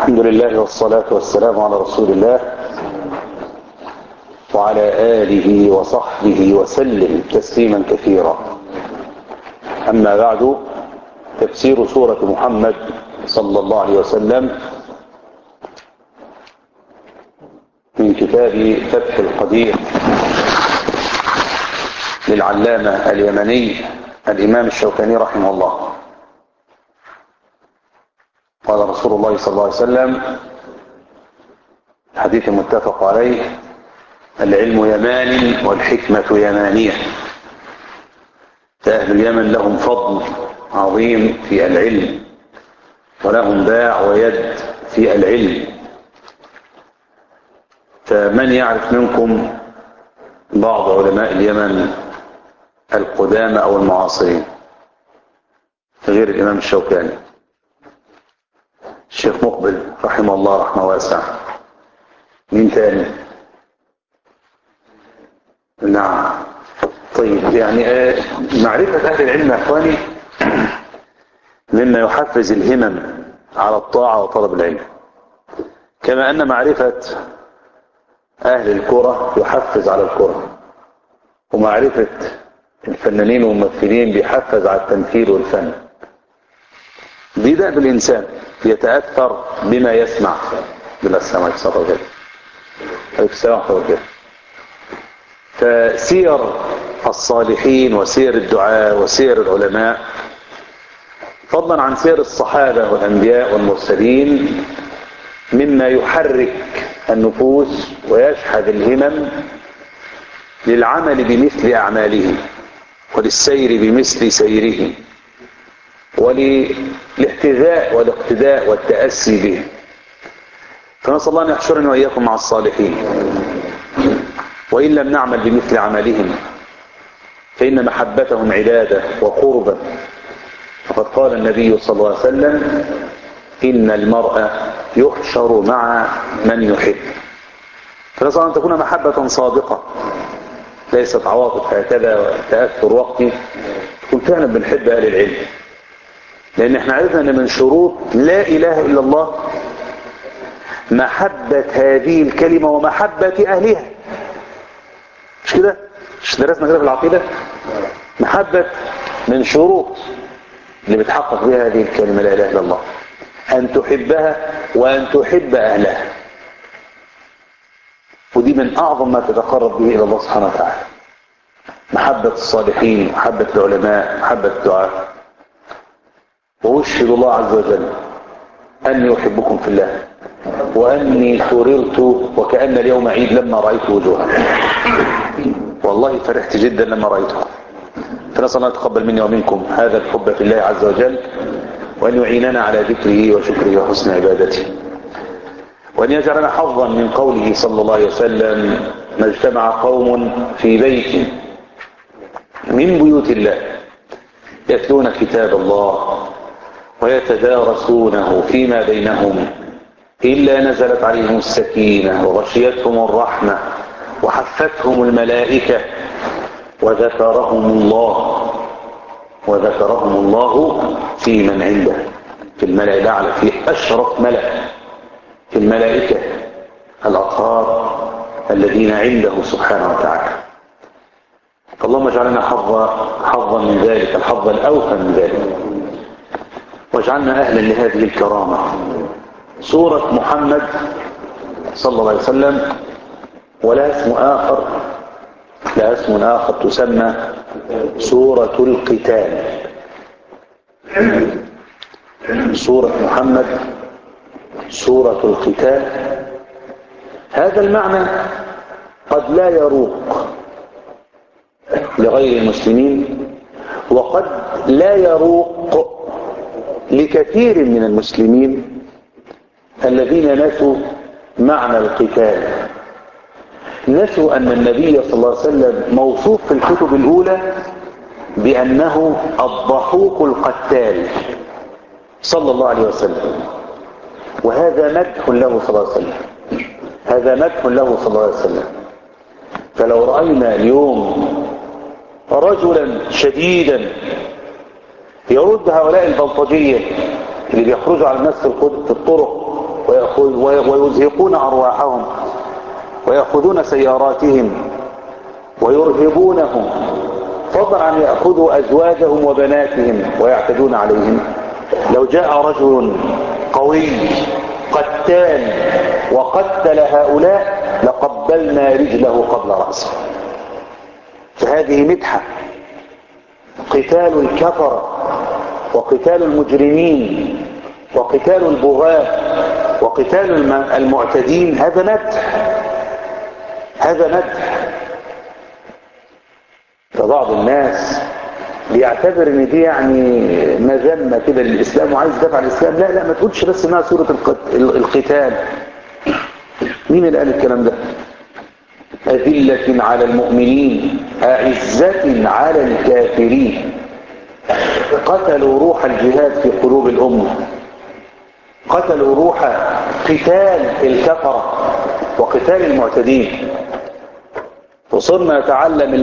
الحمد لله والصلاة والسلام على رسول الله وعلى آله وصحبه وسلم تسليما كثيرا. أما بعد، تفسير سورة محمد صلى الله عليه وسلم من كتاب فتح القدير للعلامة اليمني الإمام الشوكاني رحمه الله. قال رسول الله صلى الله عليه وسلم حديث متفق عليه: العلم يمان والحكمة يمانية. فأهل اليمن لهم فضل عظيم في العلم، ولهم باع ويد في العلم. فمن يعرف منكم بعض علماء اليمن القدامى أو المعاصرين غير الإمام الشوكاني؟ الشيخ مقبل رحمه الله رحمه واسعة. مين تاني؟ نعم. طيب، يعني معرفة أهل العلم يا أخواني مما يحفز الهمم على الطاعة وطلب العلم، كما أن معرفة أهل الكرة يحفز على الكرة، ومعرفة الفنانين والممثلين بيحفز على التمثيل والفن. دي دأب الإنسان، يتأثر بما يسمع. بلا السلام عليكم ورحمة الله وبركاته. فسير الصالحين وسير الدعاة وسير العلماء، فضلا عن سير الصحابة والأنبياء والمرسلين، مما يحرك النفوس ويشحذ الهمم للعمل بمثل أعمالهم وللسير بمثل سيرهم وللاحتذاء والاقتداء والتأسي به. فنسأل الله أن يحشرنا وإياكم مع الصالحين. وإن لم نعمل بمثل عملهم فإن محبتهم عبادة وقربة. فقد قال النبي صلى الله عليه وسلم: إن المرء يحشر مع من يحب. فنسأل أن تكون محبة صادقة، ليست عواطف هكذا تأثر وقتي، تكون فعلا بنحب أهل العلم. لأن احنا عرفنا أن من شروط لا إله إلا الله محبة هذه الكلمة ومحبة أهلها. مش كده؟ مش درسنا كده في العقيدة؟ محبة من شروط اللي بتحقق بها هذه الكلمة لا إله إلا الله، أن تحبها وأن تحب أهلها. ودي من أعظم ما تتقرب به إلى الله سبحانه وتعالى: محبة الصالحين، محبة العلماء، محبة الدعاء. وأشهد الله عز وجل أني أحبكم في الله، وأني سررت وكأن اليوم عيد لما رأيت وجوها. والله فرحت جدا لما رأيتها. فنسأل الله يتقبل مني ومنكم هذا الحب في الله عز وجل، وأن يعيننا على ذكره وشكره وحسن عبادته، وأن يجعلنا حظا من قوله صلى الله عليه وسلم: ما اجتمع قوم في بيت من بيوت الله يتلون كتاب الله ويتدارسونه فيما بينهم إلا نزلت عليهم السكينة وغشيتهم الرحمة وحفتهم الملائكة وذكرهم الله في من عنده، في الملأ الأعلى، في أشرف ملأ، في الملائكة الأطهار الذين عنده سبحانه وتعالى. اللهم اجعلنا حظا من ذلك، الحظ الأوفى من ذلك، واجعلنا أهلا لهذه الكرامة. سورة محمد صلى الله عليه وسلم ولها اسم آخر تسمى سورة القتال. سورة محمد سورة القتال. هذا المعنى قد لا يروق لغير المسلمين، وقد لا يروق لكثير من المسلمين الذين نسوا معنى القتال. نسوا أن النبي صلى الله عليه وسلم موصوف في الكتب الأولى بأنه الضحوك القتال صلى الله عليه وسلم، وهذا مدح له صلى الله عليه وسلم، هذا مدح له صلى الله عليه وسلم. فلو رأينا اليوم رجلا شديدا يرد هؤلاء البلطجية اللي بيخرجوا على الناس في الطرق ويزهقون أرواحهم ويأخذون سياراتهم ويرهبونهم، فضلا عن يأخذوا أزواجهم وبناتهم ويعتدون عليهم. لو جاء رجل قوي قتال وقتل هؤلاء لقبلنا رجله قبل رأسه. فهذه مدحة، قتال الكفر وقتال المجرمين وقتال البغاة وقتال المعتدين، هذا مدح، هذا مدح. فبعض الناس بيعتبر ان دي يعني مذمة كده للإسلام وعايز يدافع عن الإسلام. لا لا، ما تقولش بس انها سورة القتال. مين اللي قال الكلام ده؟ أذلة على المؤمنين أعزة على الكافرين. قتلوا روح الجهاد في قلوب الأمة، قتلوا روح قتال الكفرة وقتال المعتدين. وصرنا نتعلم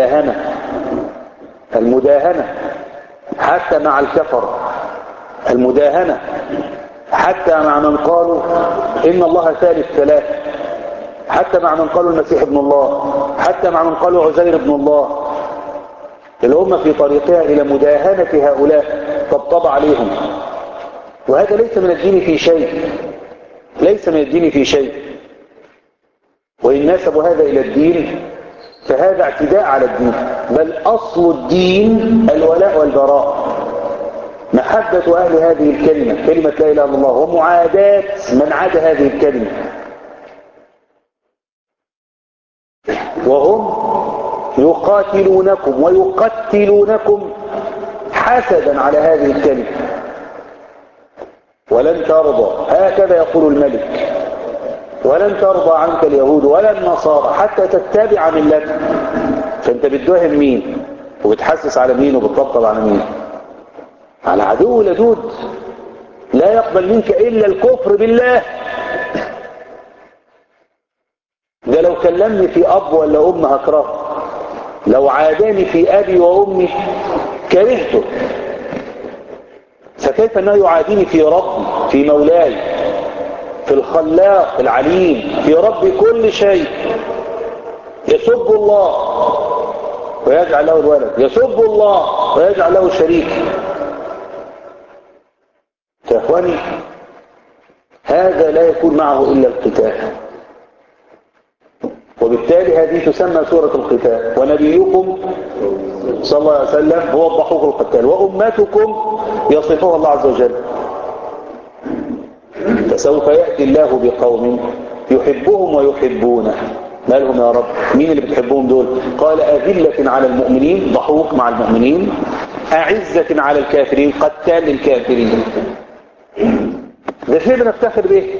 المداهنة حتى مع الكفر، المداهنة حتى مع من قالوا إن الله ثالث ثلاثة، حتى مع من قالوا المسيح ابن الله، حتى مع من قالوا عزير ابن الله. الأمة في طريقها إلى مداهنة هؤلاء طبطب عليهم، وهذا ليس من الدين في شيء، ليس من الدين في شيء. وإن نسبوا هذا إلى الدين فهذا اعتداء على الدين، بل أصل الدين الولاء والبراء، محبة أهل هذه الكلمة، كلمة لا إله إلا الله، ومعاداة من عاد هذه الكلمة. وهم يقاتلونكم ويقتلونكم حسدا على هذه الكلمة. ولن ترضى، هكذا يقول الملك، ولن ترضى عنك اليهود ولا النصارى حتى تتبع ملتهم. فانت بتدوهم مين وبتحسس على مين وبتطبطب على مين؟ على عدو لدود لا يقبل منك إلا الكفر بالله. ده لو كلمني في أب ولا أم هكرهه، لو عاداني في أبي وأمي كرهته، فكيف أنه يعاديني في ربي، في مولاي، في الخلاق العليم، في رب كل شيء. يسب الله ويجعل له الولد، يسب الله ويجعل له الشريك. يا اخواني، هذا لا يكون معه إلا القتال، وبالتالي هذه تسمى سورة القتال. ونبيكم صلى الله عليه وسلم هو الضحوك القتال، وأمتكم يصفها الله عز وجل. فسوف يأتي الله بقوم يحبهم ويحبونه. ما لهم يا رب؟ مين اللي بتحبهم دول؟ قال أذلة على المؤمنين، ضحوك مع المؤمنين، أعزة على الكافرين، قتال للكافرين. ده شيء بنفتخر به،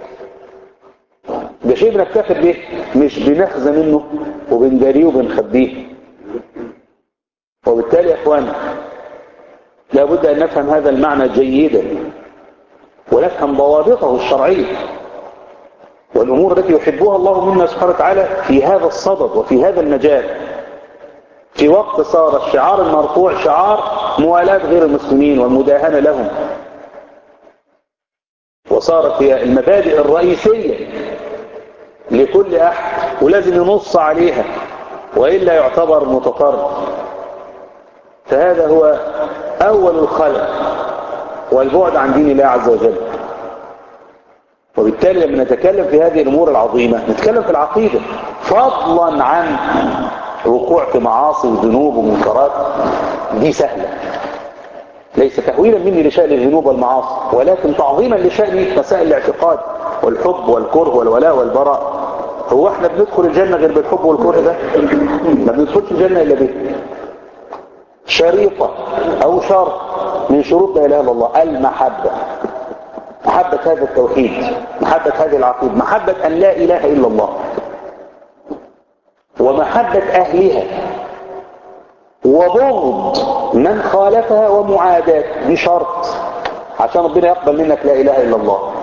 ده شيء بنفتخر به، مش بنخزى منه وبنداريه وبنخبيه. وبالتالي يا اخوانا لابد ان نفهم هذا المعنى جيدا، ونفهم ضوابطه الشرعية والامور التي يحبها الله منا سبحانه وتعالى في هذا الصدد وفي هذا المجال. في وقت صار الشعار المرفوع شعار موالاة غير المسلمين والمداهنة لهم، وصارت هي المبادئ الرئيسية لكل أحد، ولازم ينص عليها وإلا يعتبر متطرف. فهذا هو أول الخلق والبعد عن دين الله عز وجل. وبالتالي لما نتكلم في هذه الأمور العظيمة نتكلم في العقيدة، فضلا عن وقوع في معاصي وذنوب ومنكرات. دي سهلة، ليس تهويلا مني لشأن الذنوب والمعاصي، ولكن تعظيما لشأن مسائل الاعتقاد والحب والكره والولاء والبراء. هو احنا بندخل الجنة غير بالحب والكره ده؟ ما بندخلش الجنة إلا به. شريطة أو شرط من شروط لا إله إلا الله المحبة، محبة هذا التوحيد، محبة هذه العقيدة، محبة أن لا إله إلا الله، ومحبة أهلها، وبغض من خالفها، ومعاداة. دي شرط عشان ربنا يقبل منك لا إله إلا الله.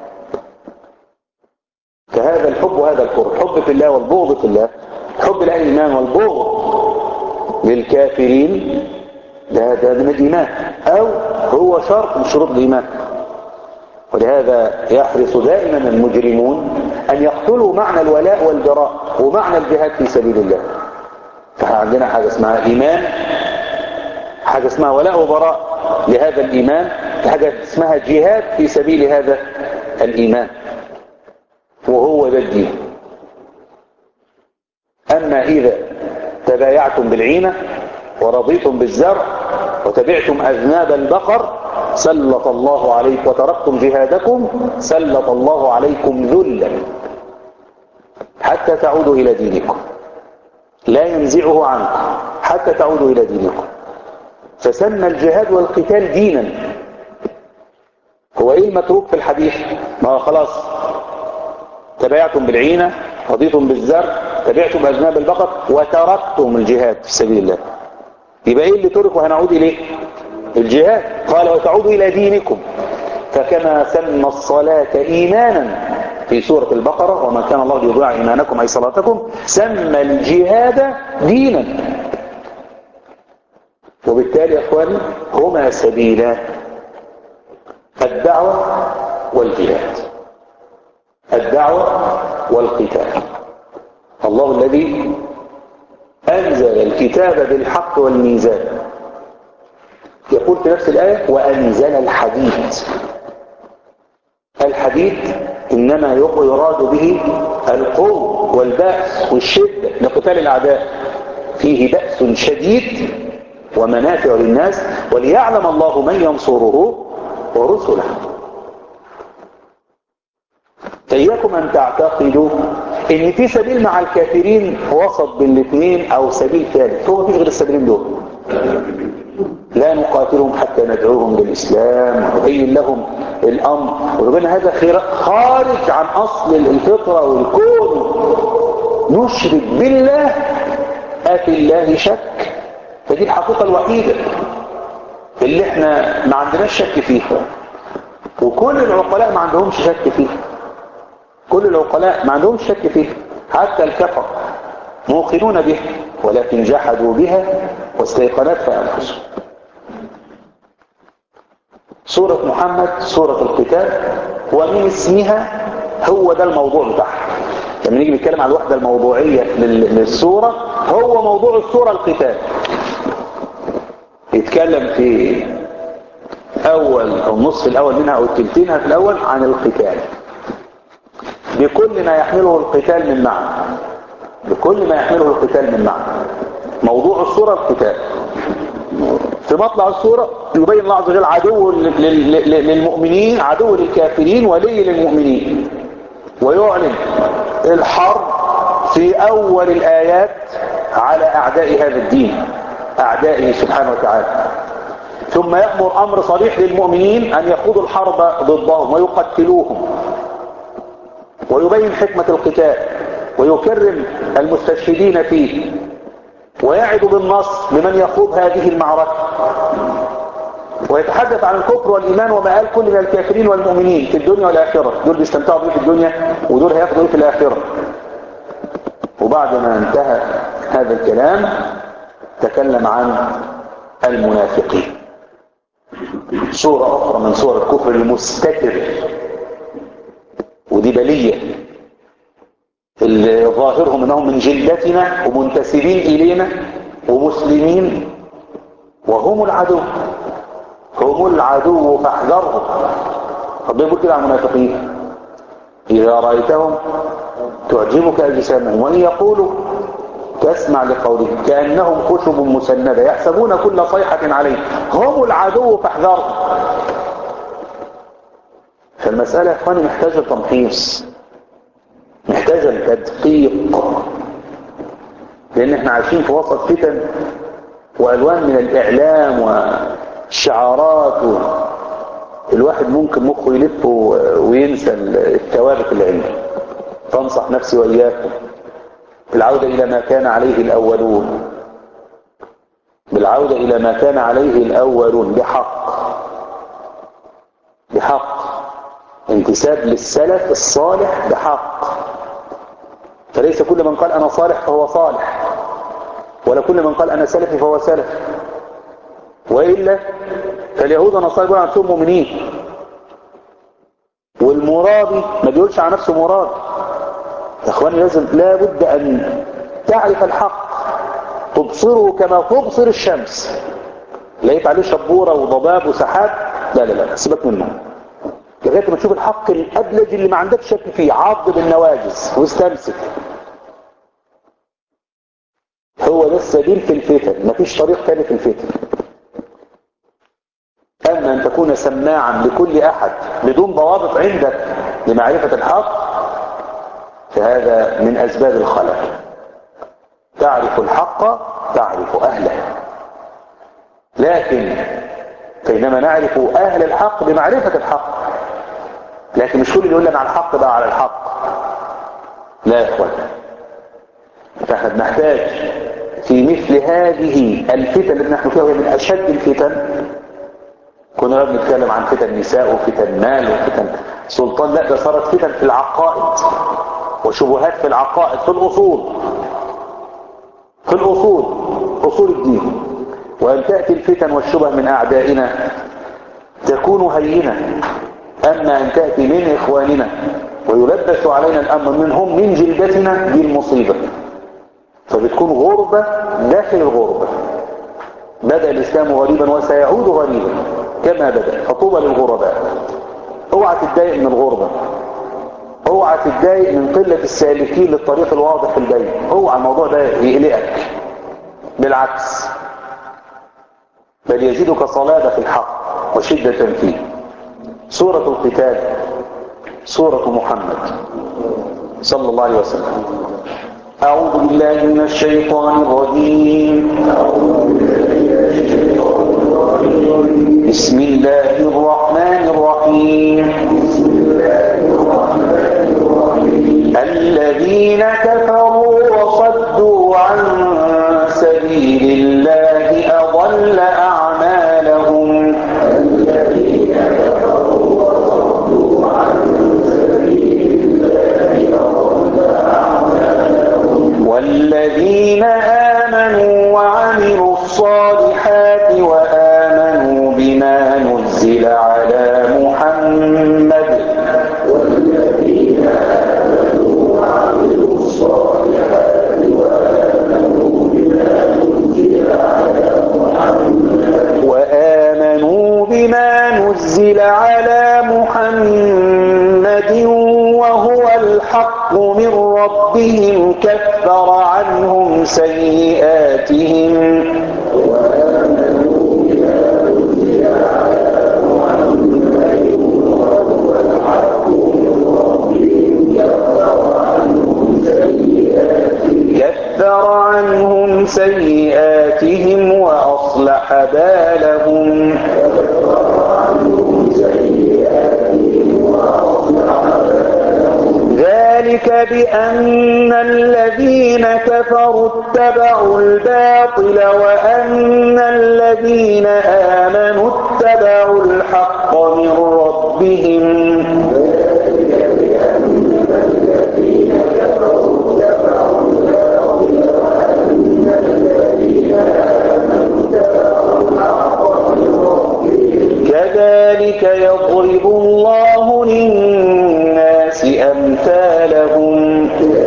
فهذا الحب وهذا الكره، حب في الله والبغض في الله، حب لأهل الإيمان والبغض للكافرين، ده من الإيمان، أو هو شرط من شروط الإيمان. ولهذا يحرص دائما المجرمون أن يقتلوا معنى الولاء والبراء ومعنى الجهاد في سبيل الله. فعندنا حاجة اسمها إيمان، حاجة اسمها ولاء وبراء لهذا الإيمان، حاجة اسمها جهاد في سبيل هذا الإيمان، وهو ده الدين. أما إذا تبايعتم بالعينة ورضيتم بالزرع وتبعتم أذناب البقر سلط الله عليكم وتركتم جهادكم سلط الله عليكم ذلا حتى تعودوا إلى دينكم، لا ينزعه عنكم حتى تعودوا إلى دينكم. فسمى الجهاد والقتال دينا. هو إيه المتروك في الحديث؟ ما هو خلاص تبايعتم بالعينة، رضيتم بالزرع، تبعتم أذناب البقر وتركتم الجهاد في سبيل الله. يبقى إيه اللي ترك وهنعود إليه؟ الجهاد. قال وتعودوا إلى دينكم. فكما سمى الصلاة إيمانا في سورة البقرة وما كان الله ليضيع إيمانكم أي صلاتكم، سمى الجهاد دينا. وبالتالي يا أخواني هما سبيلا الدعوة والجهاد، الدعوة والقتال. الله الذي أنزل الكتاب بالحق والميزان، يقول في نفس الآية وأنزل الحديد. الحديد إنما يراد به القوة والبأس والشدة لقتال الأعداء، فيه بأس شديد ومنافع للناس وليعلم الله من ينصره ورسله. إياكم أن تعتقدوا إن في سبيل مع الكافرين وسط بين الاثنين أو سبيل ثالث. هو مفيش غير السبيلين دول. لا نقاتلهم حتى ندعوهم للإسلام ونبين لهم الأمر، ويقول هذا خارج عن أصل الفطرة والكون. نشرك بالله أفي الله شك. فدي الحقيقة الوحيدة اللي احنا ما عندناش شك فيها، وكل العقلاء ما عندهمش شك فيها. كل العقلاء ما عندهمش شك فيها، حتى الكفر موقنون بها ولكن جحدوا بها واستيقنتها أنفسهم. سورة محمد سورة القتال، ومن اسمها هو ده الموضوع بتاعها. لما نيجي نتكلم عن الوحدة الموضوعية للسورة، هو موضوع السورة القتال. يتكلم في أول أو النصف الأول منها أو الثلثينها في الأول عن القتال بكل ما يحمله القتال من معنى، بكل ما يحمله القتال من معنى. موضوع السورة القتال. في مطلع السورة يبين الله عز وجل عدو للمؤمنين، عدو للكافرين، ولي للمؤمنين، ويعلن الحرب في أول الآيات على أعداء هذا الدين، أعدائه سبحانه وتعالى. ثم يأمر أمر صريح للمؤمنين أن يخوضوا الحرب ضدهم ويقتلوهم، ويبين حكمة القتال ويكرم المستشهدين فيه، ويعد بالنصر لمن يخوض هذه المعركة، ويتحدث عن الكفر والإيمان ومآل كل من الكافرين والمؤمنين في الدنيا والآخرة. دول بيستمتعوا به في الدنيا ودول هياخدوا في الآخرة. وبعد ما انتهى هذا الكلام تكلم عن المنافقين. سورة أخرى من سور الكفر المستتر، ودي بلية، اللي ظاهرهم انهم من جلدتنا ومنتسبين الينا ومسلمين، وهم العدو، هم العدو فاحذرهم. ربنا يقول كده عن المنافقين اذا رايتهم تعجبك اجسامهم وان يقولوا تسمع لقولهم كانهم خشب مسنده يحسبون كل صيحه عليه، هم العدو فاحذرهم. فالمساله يا اخواني محتاجه تمحيص، محتاجة تدقيق، لأن احنا عايشين في وسط فتن وألوان من الإعلام والشعارات، الواحد ممكن مخه يلف وينسى الثوابت اللي عنده. فانصح نفسي وإياكم بالعودة إلى ما كان عليه الأولون، بالعودة إلى ما كان عليه الأولون بحق، بحق انتساب للسلف الصالح بحق. فليس كل من قال أنا صالح فهو صالح، ولا كل من قال أنا سلفي فهو سلف. وإلا فاليهود والنصارى يقولون عنهم مؤمنين، مرادي ما بيقولش على نفسه مراد. يا اخواني لا بد ان تعرف الحق، تبصره كما تبصر الشمس. لقيت عليه شبورة وضباب وسحاب، لا لا لا سيبك منه لغاية ما تشوف الحق الأبلج اللي ما عندك شك فيه، عض بالنواجز واستمسك. هو ده السبيل في الفتن، مفيش طريق تاني في الفتن. أما أن تكون سماعا لكل أحد بدون ضوابط عندك لمعرفة الحق، فهذا من أسباب الخلل. تعرف الحق تعرف أهله، لكن فإنما نعرف أهل الحق بمعرفة الحق، لكن مش كل اللي يقول لنا على الحق بقى على الحق. لا يا اخوان، فاحنا بنحتاج في مثل هذه الفتن اللي نحن فيها، وهي من اشد الفتن. كنا بنتكلم عن فتن نساء وفتن مال وفتن سلطان، لا ده صارت فتن في العقائد وشبهات في العقائد، في الاصول، في الاصول، اصول الدين. وان تاتي الفتن والشبه من اعدائنا تكون هينه، اما ان تاتي من اخواننا ويلبس علينا الامر منهم من جلدتنا، دي المصيبه. فبتكون غربه داخل الغربه. بدا الاسلام غريبا وسيعود غريبا كما بدا، فطوبى للغرباء. اوعى تتضايق من الغربه، اوعى تتضايق من قله السالكين للطريق الواضح البين، اوعى الموضوع ده يقلقك، بالعكس بل يزيدك صلابه في الحق وشده فيه. سورة القتال سورة محمد صلى الله عليه وسلم. أعوذ بالله من الشيطان الرجيم. بسم الله الرحمن الرحيم. الذين كفروا وصدوا عن سبيل الله أضل أعمالهم. والذين آمنوا وعملوا الصالحات وآمنوا بما نزل على محمد. والذين آمنوا وعملوا الصالحات وآمنوا بما نزل على محمد. وآمنوا بما نزل على محمد وهو الحق من ربهم كفر عنهم سيئاتهم. وآمنوا بما نزل على محمد وهو الحق من ربهم كفر عنهم سيئاتهم وأصلح بالهم. ذلك بأن الذين كفروا اتبعوا الباطل وأن الذين آمنوا اتبعوا الحق من ربهم. كذلك يضرب الله للناس أمثالهم.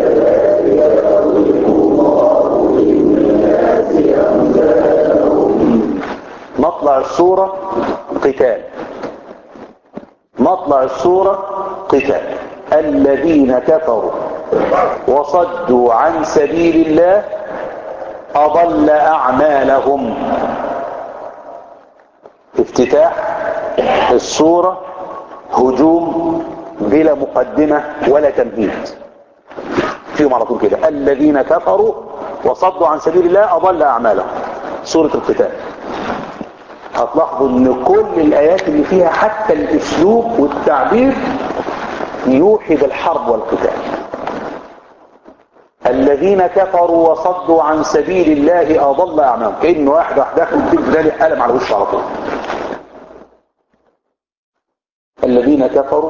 مطلع السورة قتال، مطلع السورة قتال. الذين كفروا وصدوا عن سبيل الله أضل أعمالهم. افتتاح السورة هجوم بلا مقدمة ولا تمهيد، فيهم على طول كده: الذين كفروا وصدوا عن سبيل الله أضل أعمالهم. سورة القتال. هتلاحظوا ان كل الآيات اللي فيها حتى الاسلوب والتعبير يوحي بالحرب والقتال. الذين كفروا وصدوا عن سبيل الله أضل أعمالهم، كأن واحد داخل في الجدال قلم على وشه على طول. الذين كفروا،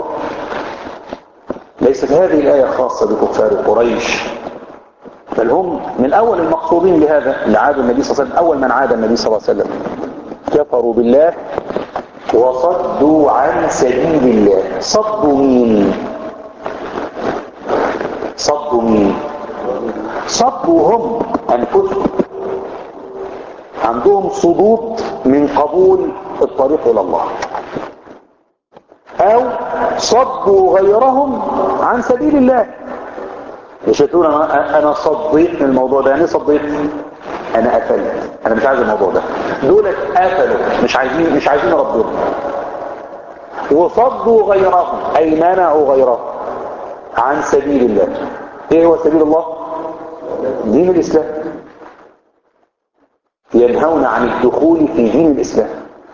ليست هذه الآية خاصة بكفار قريش، بل هم من أول المقصودين بهذا اللي عادوا النبي صلى الله عليه وسلم. أول من عاد النبي صلى الله عليه وسلم كفروا بالله وصدوا وصدوا عن سبيل الله. صدوا مين؟ صدوا مين؟ صدوا هم أنفسهم، عندهم صدود من قبول الطريق إلى الله، أو صدوا غيرهم عن سبيل الله. مش هتقول أنا صديت من الموضوع ده. يعني صديت؟ أنا قفلت، أنا مش عايز الموضوع ده. دول قفلوا، مش عايزين ربنا. وصدوا غيرهم أي منعوا غيرهم عن سبيل الله. إيه هو سبيل الله؟ دين الإسلام. ينهون عن الدخول في دين الإسلام.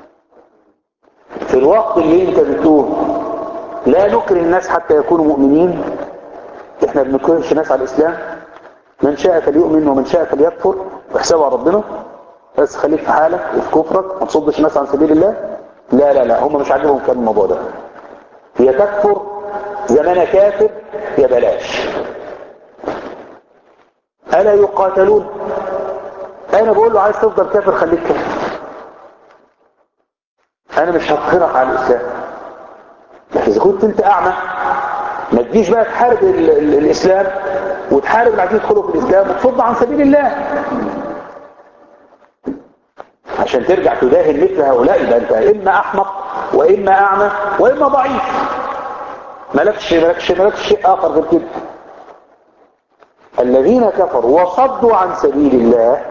في الوقت اللي انت بتقول لا نكره الناس حتى يكونوا مؤمنين، احنا بنكرهش الناس على الإسلام. من شاء فليؤمن ومن شاء فليكفر، واحسبوا على ربنا، بس خليك في حالك وفي كفرك، ما تصدش الناس عن سبيل الله. لا لا لا، هم مش عاجبهم كلام الموضوع ده. يا تكفر زي ما انا كافر، يا بلاش. الا يقاتلون؟ انا بقول له عايز تفضل كافر خليك كافر، انا مش هقهرك على الاسلام. لكن اذا كنت انت اعمى، ما تجيش بقى تحارب الاسلام وتحارب اللي عايزين يدخلوا في الاسلام وتصد عن سبيل الله عشان ترجع تداهن مثل هؤلاء. يبقى انت اما احمق واما اعمى واما ضعيف، مالكش شيء اخر غير كده. الذين كفروا وصدوا عن سبيل الله،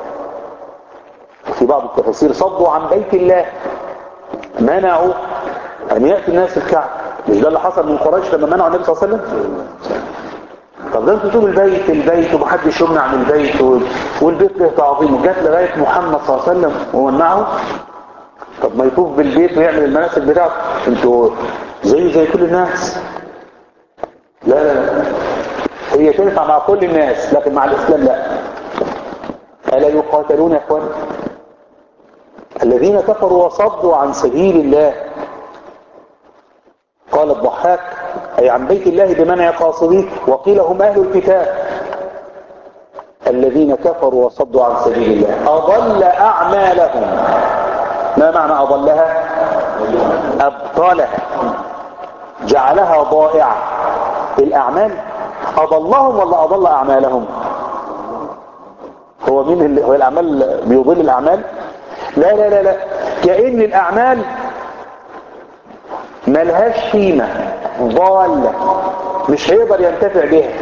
في بعض التفاسير صدوا عن بيت الله، منعوا ان ياتي الناس الكعبه. مش ده اللي حصل من قريش لما منعوا النبي صلى الله عليه وسلم؟ طب ده انتوا تقولوا البيت ومحدش يمنع من البيت والبيت له تعظيم، وجات لغايه محمد صلى الله عليه وسلم ومنعه. طب ما يطوف بالبيت ويعمل المناسك بتاعته. انتوا زي كل الناس. لا لا لا، هي تنفع مع كل الناس لكن مع الاسلام لا. الا يقاتلون يا اخوان؟ الذين كفروا وصدوا عن سبيل الله. قال الضحاك أي عن بيت الله بمنع قاصديه، وقيل هم أهل الكتاب. الذين كفروا وصدوا عن سبيل الله أضل أعمالهم. ما معنى أضلها؟ أبطلها، جعلها ضائعة. الأعمال أضلهم ولا أضل أعمالهم؟ هو مين اللي هو الأعمال بيضل الأعمال؟ لا لا لا لا، كأن الأعمال ملهاش قيمة، ضالة، مش هيقدر ينتفع بها.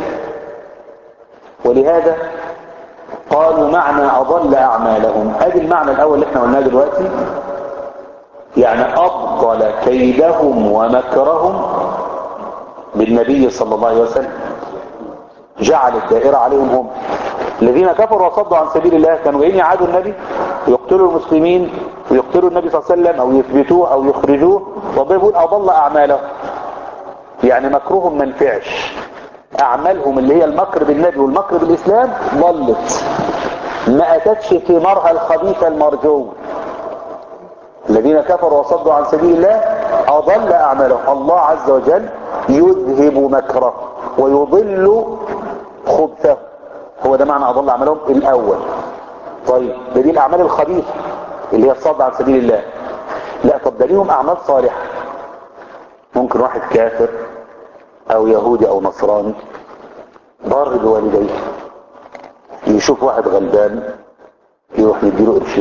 ولهذا قالوا معنى أضل أعمالهم. ادي المعنى الأول اللي احنا قلناه دلوقتي، يعني أبطل كيدهم ومكرهم بالنبي صلى الله عليه وسلم، جعل الدائرة عليهم هم. الذين كفروا وصدوا عن سبيل الله كانوا جايين يعادوا النبي، يقتلوا المسلمين ويقتلوا النبي صلى الله عليه وسلم، او يثبتوه او يخرجوه. ربنا يقول اضل اعمالهم، يعني مكرهم ما نفعش. اعمالهم اللي هي المكر بالنبي والمكر بالاسلام ضلت، ما اتتش ثمارها الخبيثه المرجو. الذين كفروا وصدوا عن سبيل الله اضل اعمالهم. الله عز وجل يذهب مكره ويضل خبثه. هو ده معنى اضل اعمالهم الاول. طيب ده دي الاعمال الخبيثه اللي هي الصد عن سبيل الله. لا، طب ده ليهم اعمال صالحه. ممكن واحد كافر او يهودي او نصراني بار بوالديه، يشوف واحد غلبان يروح يديله قرشين،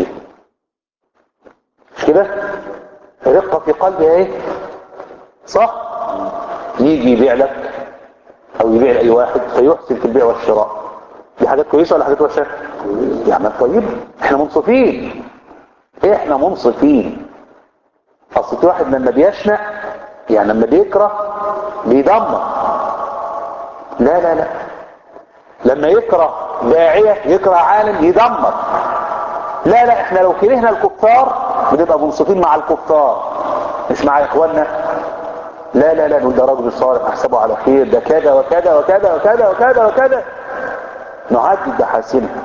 مش كده؟ رقه في قلبه ايه؟ صح؟ يجي يبيع لك او يبيع لاي واحد فيحسن في البيع والشراء. دي حاجات كويسه ولا حاجات وحشه؟ دي اعمال طيبه. احنا منصفين، احنا منصفين. اصل في واحد لما بيشنق، يعني لما بيكره بيدمر. لا لا لا، لما يكره داعيه يكره عالم يدمر. لا لا، احنا لو كرهنا الكفار بنبقى منصفين مع الكفار مش مع اخواننا. لا لا لا، نقول ده راجل صالح احسبه على خير، ده كذا وكذا وكذا وكذا وكذا وكذا، نعدد بحاسنها.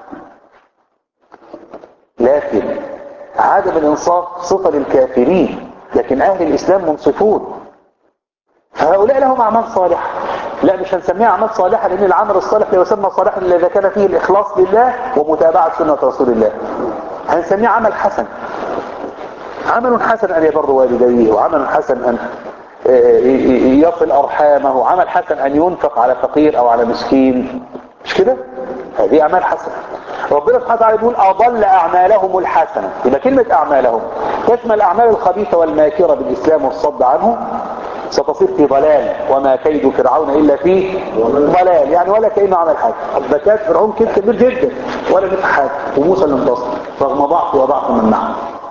لكن عدم الانصاف صفه للكافرين، لكن اهل الاسلام منصفون. فهؤلاء لهم اعمال صالحه. لا، مش هنسميها اعمال صالحه، لان العمل الصالح لا يسمى صالحا الا اذا كان فيه الاخلاص لله ومتابعه سنه رسول الله. هنسميه عمل حسن. عمل حسن أن يبر والديه، وعمل حسن أن يصل أرحامه، وعمل حسن أن ينفق على فقير أو على مسكين، مش كده؟ هذه أعمال حسنة. ربنا سبحانه وتعالى يقول أضل أعمالهم الحسنة، يبقى كلمة أعمالهم تشمل الأعمال الخبيثة والماكرة بالإسلام والصد عنه، ستصير في ضلال، وما كيد فرعون إلا فيه ضلال، يعني ولا كأنه عمل حاجة. بكات فرعون كده كبير جدا ولا نفع حاجة، وموسى اللي انتصر رغم ضعف وضعف من معه.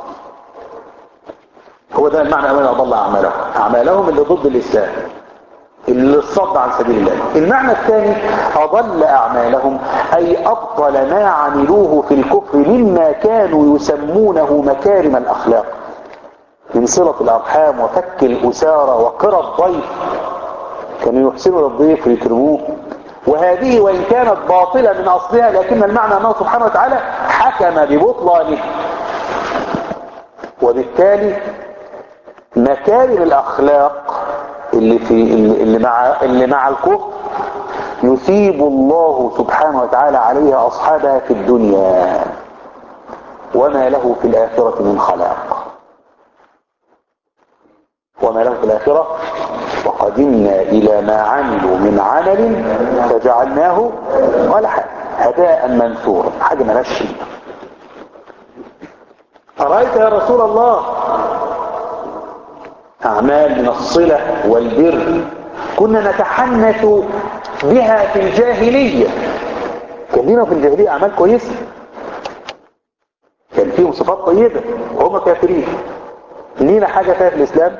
هو ده المعنى أولا أضل أعمالهم، أعمالهم اللي ضد الإسلام، اللي صد عن سبيل الله. المعنى الثاني أضل أعمالهم أي أبطل ما عملوه في الكفر مما كانوا يسمونه مكارم الأخلاق، من صلة الأرحام وفك الأسارة وقرى الضيف، كانوا يحسنوا للضيف ويكرموه. وهذه وإن كانت باطلة من أصلها، لكن المعنى أنه سبحانه وتعالى حكم ببطلانه، وبالتالي مكارم الأخلاق اللي مع الكفر يثيب الله سبحانه وتعالى عليها أصحابها في الدنيا، وما له في الآخرة من خلاق. وما له في الآخرة وقدمنا إلى ما عملوا من عمل فجعلناه ولا حاجة هباء منثورا، حاجة ملاش شيء. أرأيت يا رسول الله أعمال من الصلة والبر كنا نتحنث بها في الجاهلية، كان لنا في الجاهلية أعمال كويسة، كان فيهم صفات طيبة وهم كافرين، لينا حاجة فيها في الإسلام؟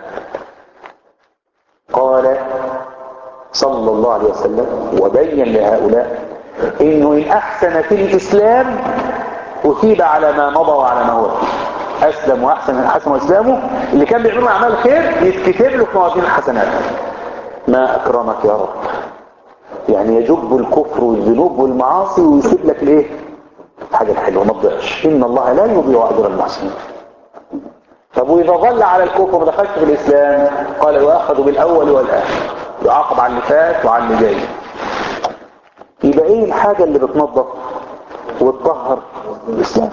قال صلى الله عليه وسلم وبين لهؤلاء إنه إن أحسن في الإسلام أثيب على ما مضى وعلى ما هو فيه. أسلم وأحسن حسن إسلامه، اللي كان بيعملوا أعمال خير يتكتب له في موازين الحسنات. ما أكرمك يا رب، يعني يجب الكفر والذنوب والمعاصي ويسيب لك الايه؟ الحاجة الحلوة ما تضيعش، إن الله لا يضيع أجر المحسنين. طب وإذا ظل على الكفر ما دخلش في الإسلام، قال يؤاخذ بالأول والآخر، يعاقب على اللي فات وعلى اللي جاي. يبقى إيه الحاجة اللي بتنظف وتطهر الإسلام؟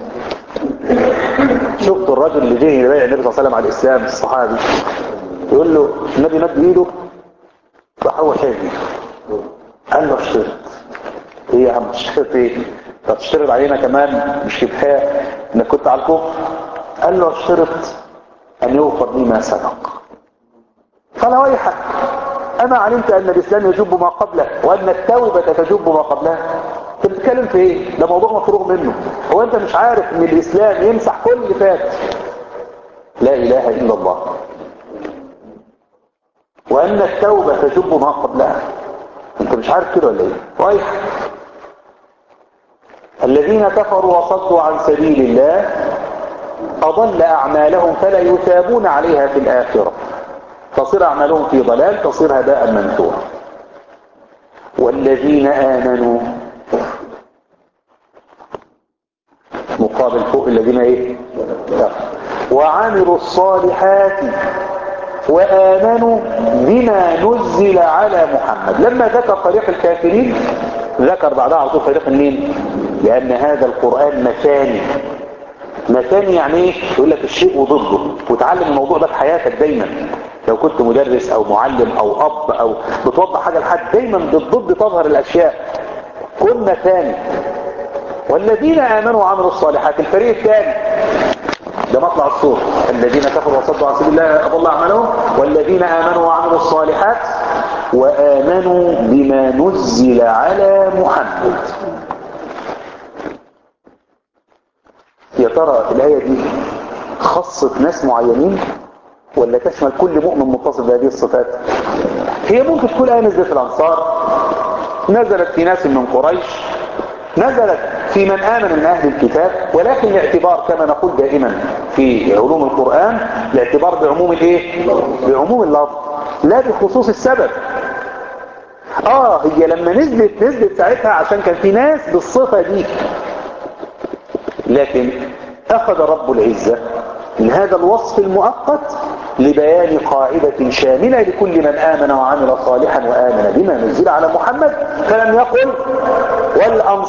شفت الرجل اللي جه يبايع النبي صلى الله عليه وسلم على الإسلام، الصحابي يقول له النبي مد ايده، راح هو شايف ايده، قال له اشترط. ايه يا عم اشترط ايه؟ طب تشترط علينا كمان مش كفايه انك كنت على الكفر؟ قال له اشترط ان يغفر لي ما سبق. قال ويحك، اما علمت ان الاسلام يجب ما قبله وان التوبه تجب ما قبلها؟ انت بتتكلم في ايه؟ ده موضوع مفروغ منه. هو انت مش عارف ان الاسلام يمسح كل اللي فات؟ لا اله الا الله. وان التوبه تجب ما قبلها، انت مش عارف كده ولا ايه؟ ويحك. الذين كفروا وصدوا عن سبيل الله أضل أعمالهم فلا يثابون عليها في الآخرة، تصير أعمالهم في ضلال، تصير هباء منثورا. والذين آمنوا مقابل فوق الذين ايه؟ وعملوا الصالحات وآمنوا بما نزل على محمد. لما ذكر طريق الكافرين ذكر بعدها على طول طريق مين؟ لأن هذا القرآن مثاني. مثاني يعني ايه؟ يقول لك الشيء وضده، وتعلم الموضوع ده في حياتك دايما. لو كنت مدرس او معلم او اب او بتوضح حاجة لحد، دايما بالضد تظهر الاشياء. كن مثاني. والذين امنوا وعملوا الصالحات، الفريق الثاني ده مطلع الصور. الذين كفروا وصدوا عن سبيل الله اضل اعمالهم، والذين امنوا وعملوا الصالحات وامنوا بما نزل على محمد. يا ترى الآية دي خصت ناس معينين ولا تشمل كل مؤمن متصف بهذه الصفات؟ هي ممكن تكون آية نزلت في الأنصار، نزلت في ناس من قريش، نزلت في من آمن من أهل الكتاب، ولكن الاعتبار كما نقول دائما في علوم القرآن الاعتبار بعموم الايه؟ بعموم اللفظ لا بخصوص السبب. هي لما نزلت ساعتها عشان كان في ناس بالصفة دي، لكن أخذ رب العزة من هذا الوصف المؤقت لبيان قاعدة شاملة لكل من آمن وعمل صالحا وآمن بما نزل على محمد، فلم يقل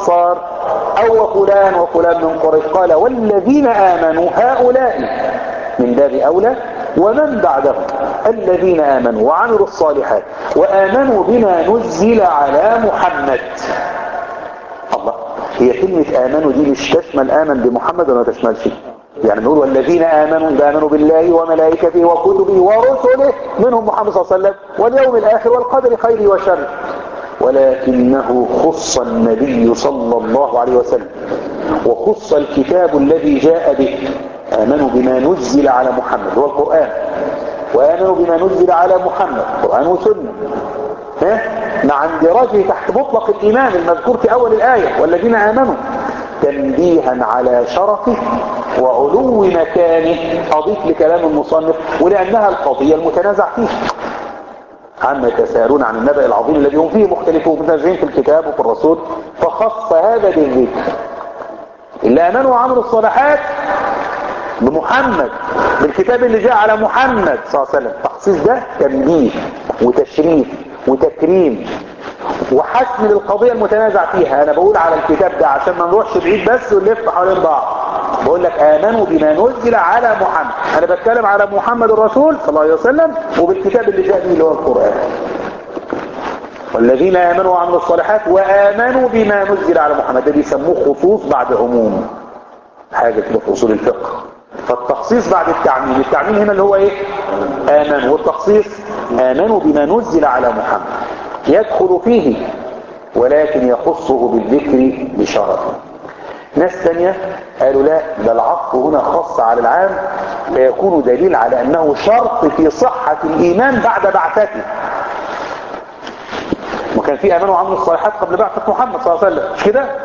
والأنصار أو فلان وفلان من قريش، قال والذين آمنوا هؤلاء من باب أولى. ومن بعدهم الذين آمنوا وعملوا الصالحات وآمنوا بما نزل على محمد. الله، هي كلمة آمنوا دي مش تشمل آمن بمحمد ولا تشملش؟ يعني نقول والذين آمنوا بالله وملائكته وكتبه ورسله منهم محمد صلى الله عليه وسلم واليوم الآخر والقدر خيره وشره. ولكنه خص النبي صلى الله عليه وسلم وخص الكتاب الذي جاء به. آمنوا بما نزل على محمد هو القرآن، وآمنوا بما نزل على محمد قرآن وسنة، مع اندراجه تحت مطلق الإيمان المذكور في أول الآية والذين آمنوا، تنبيها على شرفه وعلو مكانه. أضيف لكلام المصنف ولأنها القضية المتنازع فيه. عما يتساءلون عن النبأ العظيم الذي هم فيه مختلفون متنازعين في الكتاب وفي الرسول، فخص هذا بالذكر. اللي آمنوا وعملوا الصالحات بمحمد بالكتاب اللي جاء على محمد صلى الله عليه وسلم. التخصيص ده تنبيه وتشريف وتكريم وحسم للقضية المتنازع فيها. انا بقول على الكتاب ده عشان ما نروحش بعيد بس ونلف حوالين بعض. بقول لك آمنوا بما نزل على محمد، انا بتكلم على محمد الرسول صلى الله عليه وسلم وبالكتاب اللي جاء به اللي هو القرآن. والذين آمنوا وعملوا الصالحات وآمنوا بما نزل على محمد، ده بيسموه خصوص بعد عموم، حاجة كده في أصول الفقه. فالتخصيص بعد التعميم، التعميم هنا اللي هو ايه؟ آمنوا، والتخصيص آمنوا بما نزل على محمد يدخل فيه ولكن يخصه بالذكر بشرف. ناس ثانية قالوا لا، ده العطف هنا خاص على العام فيكون دليل على أنه شرط في صحة الإيمان بعد بعثته. وكان في آمنوا وعملوا الصالحات قبل بعثة محمد صلى الله عليه وسلم، مش كده؟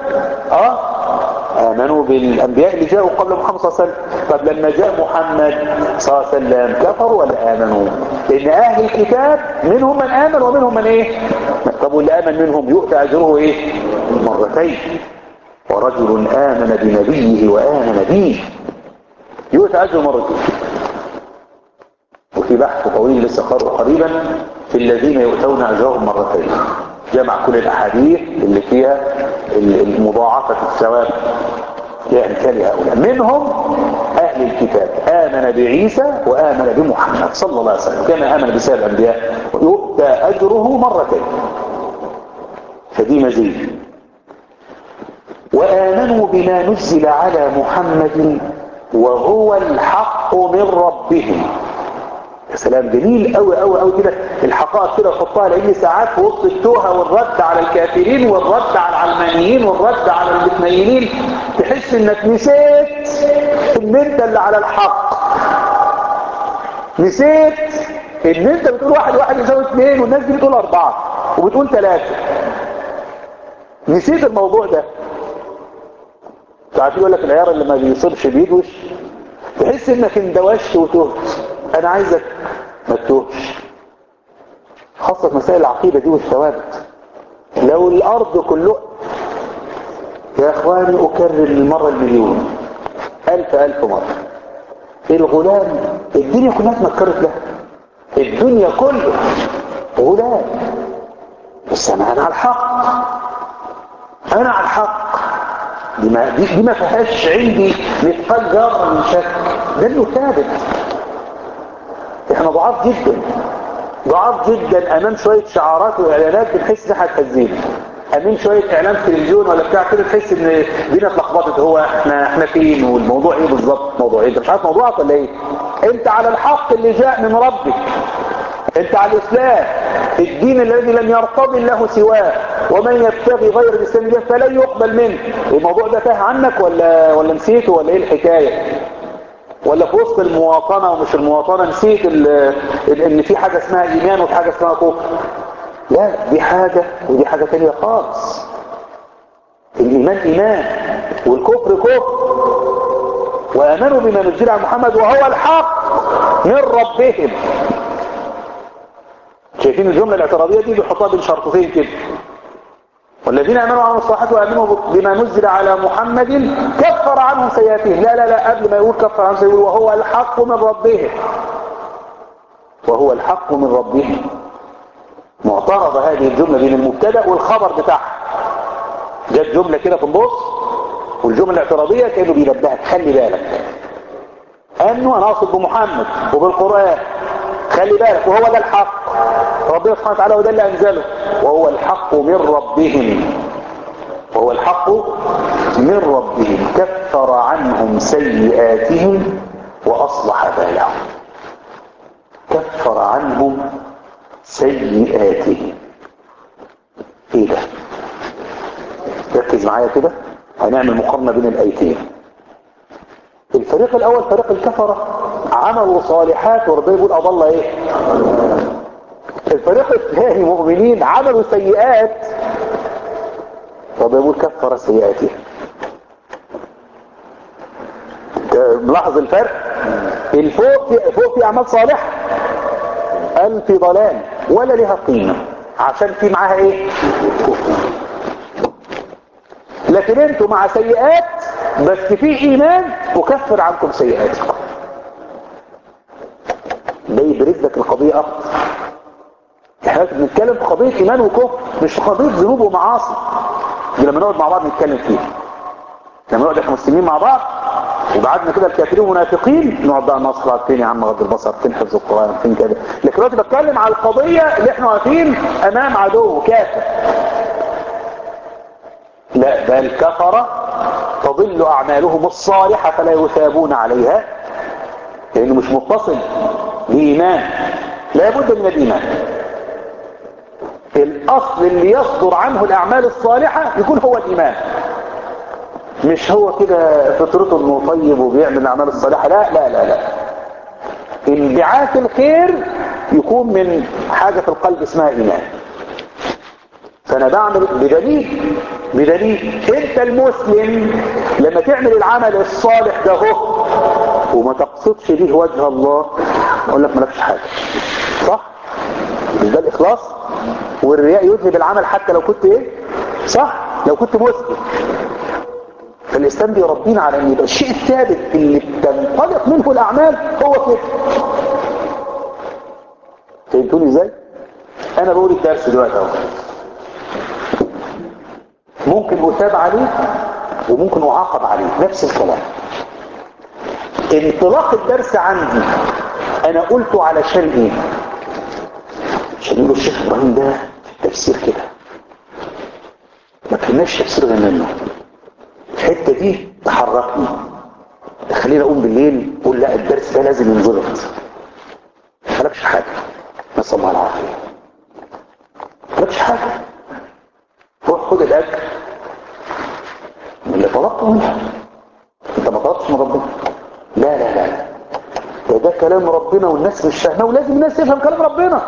آمنوا بالأنبياء اللي جاءوا قبل محمد صلى الله عليه وسلم. طب لما جاء محمد صلى الله عليه وسلم كفروا ولا آمنوا؟ لأن أهل الكتاب منهم من آمن ومنهم من إيه؟ طب واللي آمن منهم يؤتى أجره إيه؟ مرتين. ورجل آمن بنبيه وآمن به يؤتى أجره مرتين. وفي بحث طويل لسه قرأه قريبا في الذين يؤتون أجرهم مرتين، جمع كل الأحاديث اللي فيها المضاعفة الثواب لأمثال هؤلاء. منهم أهل الكتاب آمن بعيسى وآمن بمحمد صلى الله عليه وسلم كما آمن بسائر الأنبياء يؤتى أجره مرتين، فدي مزيد. وآمنوا بما نزل على محمد وهو الحق من ربهم. يا سلام، جميل قوي قوي قوي كده الحقائق كده تحطها، لان ساعات في وسط التوهه والرد على الكافرين والرد على العلمانيين والرد على المتميلين تحس انك نسيت ان انت اللي على الحق. نسيت ان انت بتقول 1 1 يساوي 2 والناس دي بتقول 4 وبتقول 3. نسيت الموضوع ده. ساعات يقول لك العيار اللي ما بيصيبش بيدوش، تحس انك اندوشت وتهت. انا عايزك ما تتوهش، خاصة مسائل العقيدة دي والثوابت. لو الارض كله يا اخواني اكرر المرة المليون 1000 مرة، الغلام الدنيا كلها اتنكرت له، الدنيا كله غلام، بس انا على الحق، انا على الحق. دي ما فيهاش عندي مثقال ذره من شك، ده اللي ثابت. احنا ضعاف جدا، ضعاف جدا امام شويه شعارات واعلانات بنحس ان احنا هتهزينا، امام شويه اعلان تلفزيون ولا بتاع كده تحس ان الدنيا اتلخبطت. هو احنا فين والموضوع ايه بالظبط؟ موضوع ايه؟ انت مش عارف موضوعك ولا ايه؟ انت على الحق اللي جاء من ربك، انت على الاسلام، الدين الذي لم يرتضي الله سواه، ومن يبتغي غير الاسلام دينا فلن يقبل منه. الموضوع ده تاه عنك ولا نسيته ولا ايه الحكايه؟ ولا في وسط المواطنه ومش المواطنه نسيت ان في حاجه اسمها ايمان وفي حاجه اسمها كفر؟ لا، دي حاجه ودي حاجه ثانيه خالص. الايمان ايمان والكفر كفر. وامنوا بما نزل على محمد وهو الحق من ربهم. شايفين الجملة الاعتراضية دي بيحطها بين شرطتين كده. والذين امنوا وعملوا الصالحات وامنوا بما نزل على محمد كفر عنهم سيئاتهم. لا قبل ما يقول كفر عنهم سيئاتهم وهو الحق من ربهم. وهو الحق من ربهم. معترضة هذه الجملة بين المبتدا والخبر بتاعها. جت جملة كده في النص والجملة الاعتراضية كانوا بينبهك خلي بالك. أنه أنا أقصد بمحمد وبالقرآن، خلي بالك، وهو ده الحق. ربنا سبحانه وتعالى هو ده اللي أنزله، وهو الحق من ربهم، وهو الحق من ربهم كفر عنهم سيئاتهم وأصلح بالهم. كفر عنهم سيئاتهم. ايه ده؟ ركز معايا كده، هنعمل مقارنة بين الآيتين. الفريق الأول فريق الكفرة عملوا صالحات وربنا يقول أضل ايه؟ الفريق الثاني مؤمنين عملوا سيئات ربنا يقول كفر سيئاتهم. ملاحظ الفرق؟ فوق في أعمال صالحة قال في ضلال ولا لها قيمة عشان في معاها ايه؟ لكن انتوا مع سيئات بس في ايمان وكفر عنكم سيئاتكم. ده يبرز لك القضية اكتر. احنا بنتكلم في قضية ايمان وكفر، مش في قضية ذنوب ومعاصي. دي لما نقعد مع بعض نتكلم فيها. لما نقعد احنا مسلمين مع بعض وبعدنا كده الكافرين والمنافقين نقعد بقى نصر فين يا عم غض البصر، فين حفظ القرآن، فين كده. لكن دلوقتي بتكلم على القضية اللي احنا واقفين امام عدو كافر. لا، بل كفر تضل اعمالهم الصالحة فلا يثابون عليها، لانه مش متصل بايمان، لا بد من الايمان. الاصل اللي يصدر عنه الاعمال الصالحة يكون هو الايمان، مش هو كده فطرته انه طيب وبيعمل الاعمال الصالحة. لا لا لا لا، انبعاث الخير يكون من حاجة في القلب اسمها ايمان. فانا بعمل بدليل انت المسلم لما تعمل العمل الصالح ده هو وما تقصدش به وجه الله اقول لك مالكش حاجة، صح؟ مش ده الاخلاص؟ والرياء يذهب العمل حتى لو كنت ايه؟ صح؟ لو كنت مسلم. فالإسلام بيربينا على ان يبقى الشيء الثابت اللي بتنطلق منه الأعمال هو كده. فهمتوني ازاي؟ أنا بقول الدرس دلوقتي اهو، ممكن أثاب عليه وممكن أعاقب عليه، نفس الكلام. انطلاق الدرس عندي أنا قلته علشان إيه؟ عشان يقولوا الشيخ إبراهيم ده تفسير كده ما كناش تفسير غير منه. الحته دي تحركني تخليني اقوم بالليل اقول لا الدرس ده لازم ينضبط. مالكش حاجه، نسال الله العافيه. مالكش حاجه، روح خد الاجر اللي طلبته منه. انت ما طلبتش من ربنا. لا لا لا، ده كلام ربنا والناس مش فاهمه، ولازم الناس تفهم كلام ربنا.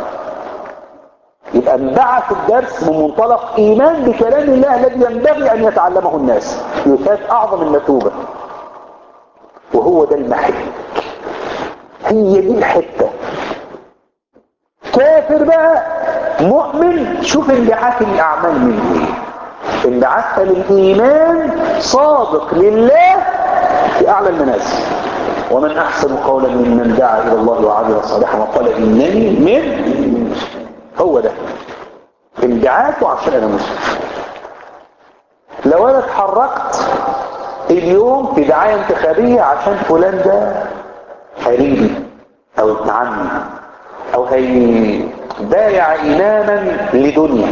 يبقى انبعث الدرس من منطلق ايمان بكلام الله الذي ينبغي ان يتعلمه الناس، يثاب اعظم المثوبه. وهو ده المحك، هي دي الحته. كافر بقى مؤمن شوف انبعاث الاعمال من ايه؟ انبعاثها للايمان صادق لله في اعلى المنازل. ومن احسن قولا ممن دعا الى الله وعمل صالحا وقال انني من. هو ده انبعاثه عشان انا مسلم. لو انا اتحركت اليوم في دعاية انتخابية عشان فلان ده قريبي او ابن عمي او هيبايع اماما لدنيا،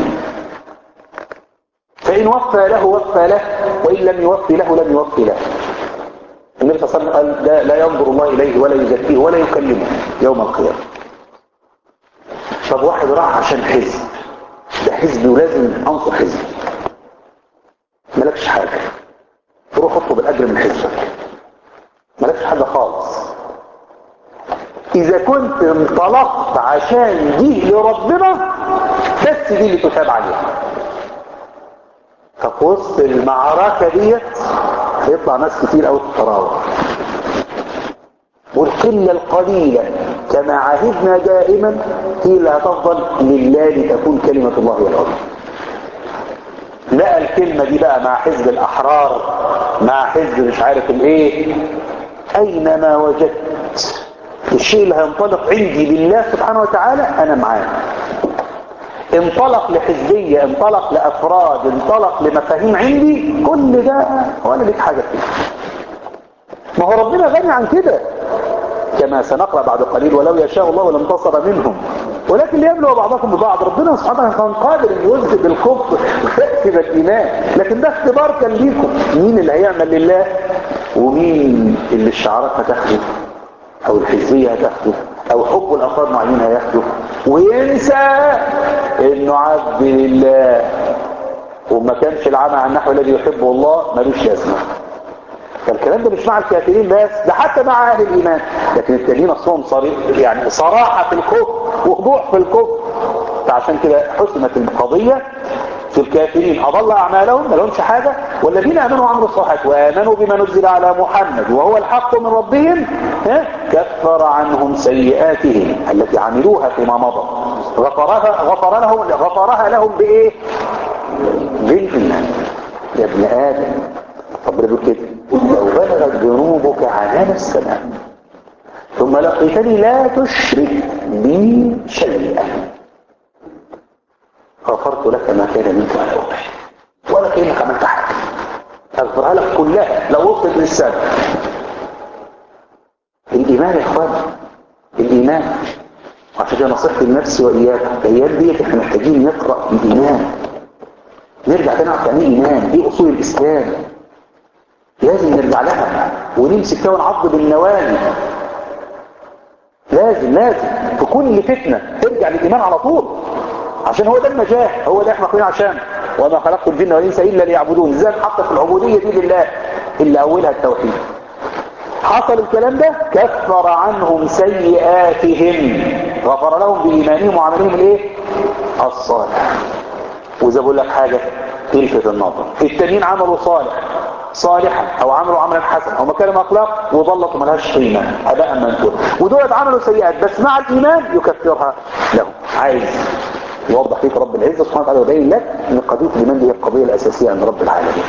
فان وفى له وفى له وان لم يوفي له لم يوفي له. النبي صلى الله عليه وسلم قال لا ينظر الله اليه ولا يزكيه ولا يكلمه يوم القيامة. طب واحد راح عشان حزب، ده حزبي ولازم انصر حزبي، مالكش حاجة، روح اطلب الاجر من حزبك، مالكش حاجة خالص. اذا كنت انطلقت عشان دي لربنا بس دي اللي تثاب عليها. ففي وسط المعركة ديت هيطلع ناس كتير قوي تتراوح، والقلة القليلة كما عهدنا دائما هي اللي هتفضل لله لتكون كلمة الله هي العليا. لا الكلمة دي بقى مع حزب الأحرار، مع حزب مش عارف الايه، أينما وجدت الشيء اللي هينطلق عندي لله سبحانه وتعالى أنا معاه. انطلق لحزبية، انطلق لأفراد، انطلق لمفاهيم عندي، كل ده ولا ليك حاجة فيه. ما هو ربنا غني عن كده. كما سنقرأ بعد قليل ولو يشاء الله لانتصر منهم ولكن ليبلو بعضكم ببعض. ربنا سبحانه وتعالى كان قادر ان يثبت الكفر ويكتب الايمان، لكن ده اختبار كان ليكم، مين اللي هيعمل لله ومين اللي الشعارات هتاخده او الحزبيه هتاخده او حب الافراد معينين هياخده، وينسى انه عبد لله وما كانش العمى عن النحو الذي يحبه الله ملوش لازمه. فالكلام ده مش مع الكافرين بس، ده حتى مع اهل الايمان، لكن التانيين اصلهم صريح يعني صراحه في الكفر ووضوح في الكفر. فعشان كده حسمت القضيه في الكافرين اضل اعمالهم ما لهمش حاجه، والذين امنوا وعملوا الصالحات وامنوا بما نزل على محمد وهو الحق من ربهم كفر عنهم سيئاتهم التي عملوها فيما مضى، غفرها لهم بايه؟ بالايمان. يا ابن ادم ربنا بيقول كده لو بلغت ذنوبك عنان السماء ثم لقيتني لا تشرك بي شيئا غفرت لك ما كان منك ولا أبالي، ولا كأنك عملت حاجة، أغفرها لك كلها لو وصلت للسماء. الإيمان يا إخوان، الإيمان. وعشان كده نصيحتي لنفسي وإياكم الأيام ديت احنا محتاجين نقرأ الإيمان، نرجع تاني نعرف يعني ايه إيمان، ايه أصول الإسلام، لازم نرجع لها ونمسك فيها ونعض بالنواجذ. لازم في كل فتنة ترجع للإيمان على طول، عشان هو ده النجاة، هو ده احنا خلقنا عشان وما خلقت الجن والإنس إلا ليعبدون. ازاي نحط في العبودية دي لله اللي أولها التوحيد. حصل الكلام ده كفر عنهم سيئاتهم، غفر لهم بإيمانهم وعملهم الايه؟ الصالح. وإذا بقول لك حاجة تلفت النظر، التانيين عملوا صالحا او عملوا عملا حسنا او مكارم اخلاق وظلت ملهاش قيمه اباء منثورا، ودول عملوا سيئات بس مع الايمان يكفرها لهم. عايز يوضح فيك رب العزه سبحانه وتعالى ويبين لك ان قضيه الايمان دي هي القضيه الاساسيه عند رب العالمين.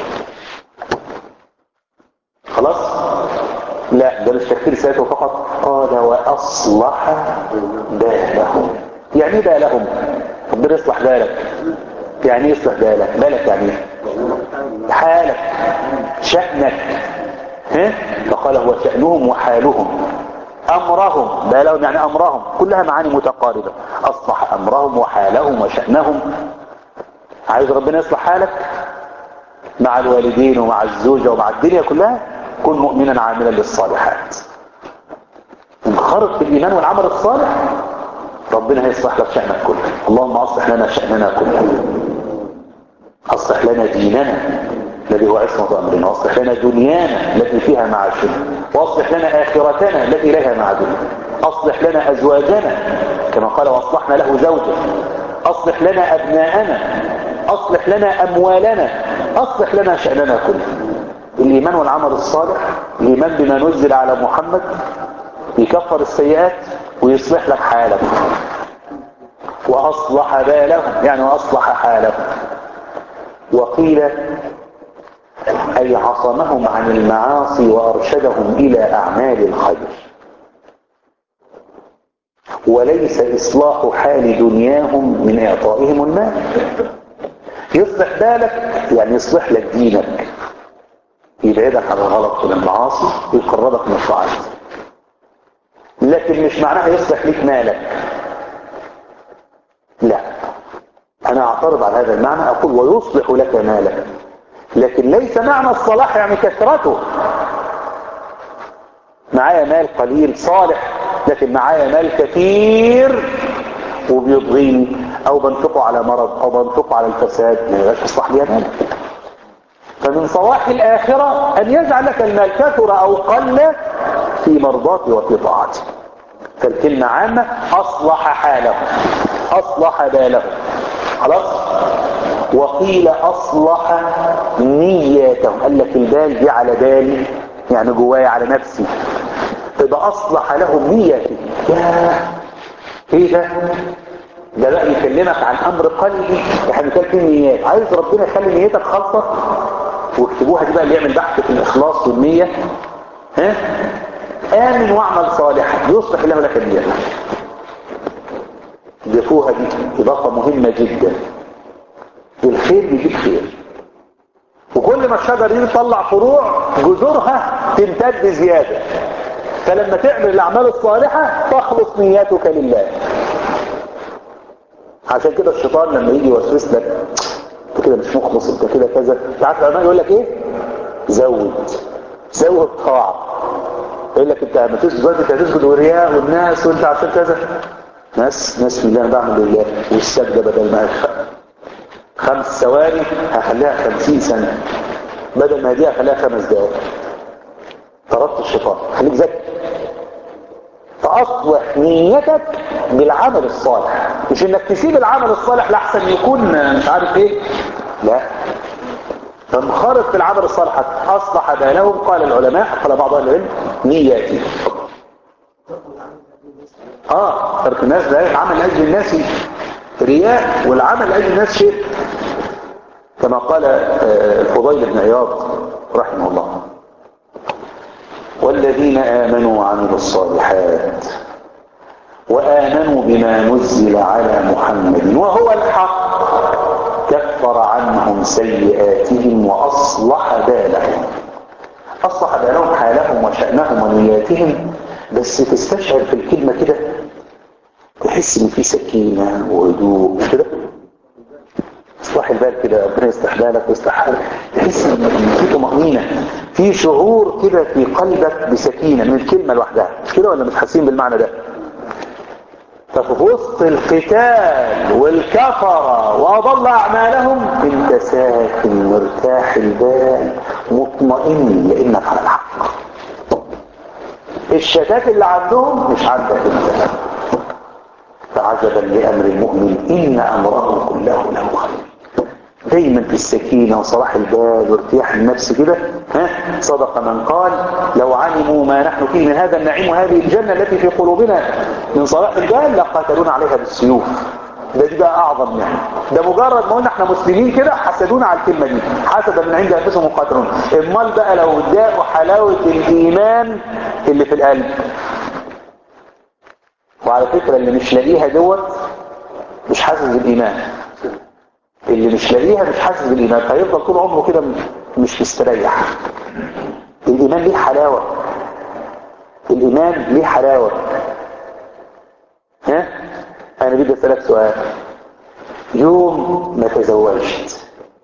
خلاص؟ لا ده مش تكفير سيئاته فقط، قال واصلح بالهم. يعني ايه بالهم؟ ربنا يصلح بالك. يعني ايه يصلح بالك يعني ايه؟ حالك، شأنك. فقال هو شأنهم وحالهم، أمرهم، بالهم يعني أمرهم، كلها معاني متقاربة. أصلح أمرهم وحالهم وشأنهم. عايز ربنا يصلح حالك مع الوالدين ومع الزوجة ومع الدنيا كلها، كن مؤمنا عاملا للصالحات، انخرط في الإيمان والعمل الصالح، ربنا هيصلح لك شأنك كله. اللهم أصلح لنا شأننا كله، أصلح لنا ديننا الذي هو عصمة أمرنا، واصلح لنا دنيانا التي فيها معاشنا، واصلح لنا آخرتنا التي إليها معادنا، أصلح لنا أزواجنا كما قال واصلحنا له زوجا، أصلح لنا أبناءنا، أصلح لنا أموالنا، أصلح لنا شأننا كله. الإيمان والعمل الصالح، الإيمان بما نزل على محمد يكفر السيئات ويصلح لك حالك. وأصلح بالهم يعني وأصلح حالهم. وقيل أي عصمهم عن المعاصي وأرشدهم إلى أعمال الخير، وليس إصلاح حال دنياهم من إعطائهم المال. يصلح بالك يعني يصلح لك دينك، يبعدك عن الغلط والمعاصي ويقربك من الطاعات، لكن مش معناها يصلح لك مالك. لا، أنا أعترض على هذا المعنى، أقول ويصلح لك مالك، لكن ليس معنى الصلاح يعني كثرته. معايا مال قليل صالح، لكن معايا مال كثير وبيضغيني او بنفقه على مرض او بنفقه على الفساد، ما يبقاش اصلح لي مال. فمن صلاح الاخره ان يجعل لك المال كثر او قل في مرضاتي وفي طاعتي. فالكلمه عامه، اصلح حاله، اصلح باله. خلاص. وقيل اصلح نياتهم، قال لك البال دي على بالي يعني جوايا على نفسي، تبقى اصلح لهم نيتي. ياه ايه ده بقى يكلمك عن امر قلبي. احنا بنتكلم في النيات، عايز ربنا يخلي نيتك خالصه، واكتبوها دي بقى اللي يعمل بحث في الاخلاص والنيه. امن واعمل صالحا يصلح له لك نيتك. ضيفوها دي اضافه مهمه جدا. الخير بيجيب خير، وكل ما الشجر يطلع فروع جذورها تمتد زياده. فلما تعمل الأعمال الصالحة تخلص نياتك لله. عشان كده الشيطان لما يجي يوسوس لك انت كده مش مخلص، انت كده كذا، تعرف العلماء يقول لك ايه؟ زود طاعة. يقول لك انت ما تسجد دلوقتي، انت هتسجد ورياء والناس وانت عشان كذا. ناس بالله انا بعمل لله، والسجده بدل ما 5 ثواني هخليها 50 سنة، بدل ما هديها هخليها 5 دقائق. طردت الشيطان. خليك ذكي، فاصلح نيتك بالعمل الصالح، مش انك تسيب العمل الصالح لحسن يكون مش عارف ايه، لا، فانخرط في العمل الصالح. اصلح بالهم، قال العلماء، قال بعض اهل العلم، نياتي. ترك الناس ده العمل لاجل الناس رياء، والعمل لاجل الناس شرك، كما قال الفضيل بن عياض رحمه الله: والذين آمنوا وعملوا الصالحات وآمنوا بما نزل على محمد وهو الحق كفر عنهم سيئاتهم وأصلح بالهم. أصلح بالهم حالهم وشأنهم ونياتهم. بس تستشعر في الكلمة كده، تحس ان في سكينة وهدوء كده، اصلاح البال كده، ربنا يصلح بالك ويصلح حالك، تحس ان في طمأنينة، في شعور كده في قلبك بسكينة من الكلمة لوحدها. مش كده ولا مش حاسين بالمعنى ده؟ ففي وسط القتال والكفرة وأضل أعمالهم انت ساكن مرتاح البال مطمئن لأنك على الحق. الشتات اللي عندهم مش عندك انت. فعجبا لأمر المؤمن إن أمره كله له خير. دايما في السكينة وصلاح البال وارتياح النفس كده. صدق من قال: لو علموا ما نحن فيه من هذا النعيم وهذه الجنة التي في قلوبنا من صلاح البال لقاتلونا عليها بالسيوف. دي بقى أعظم نعمة. ده مجرد ما قلنا احنا مسلمين كده حسدونا على الكلمة دي، حسدا من عند أنفسهم مقاتلون. امال بقى لو اداقوا حلاوة الإيمان اللي في القلب. وعلى فكرة اللي مش لاقيها دوت مش حاسس بالإيمان. اللي مش لاقيها مش حاسس بالإيمان، هيفضل طول عمره كده مش مستريح. الإيمان ليه حلاوة. الإيمان ليه حلاوة. أنا بدي أسألك سؤال: يوم ما تزوجت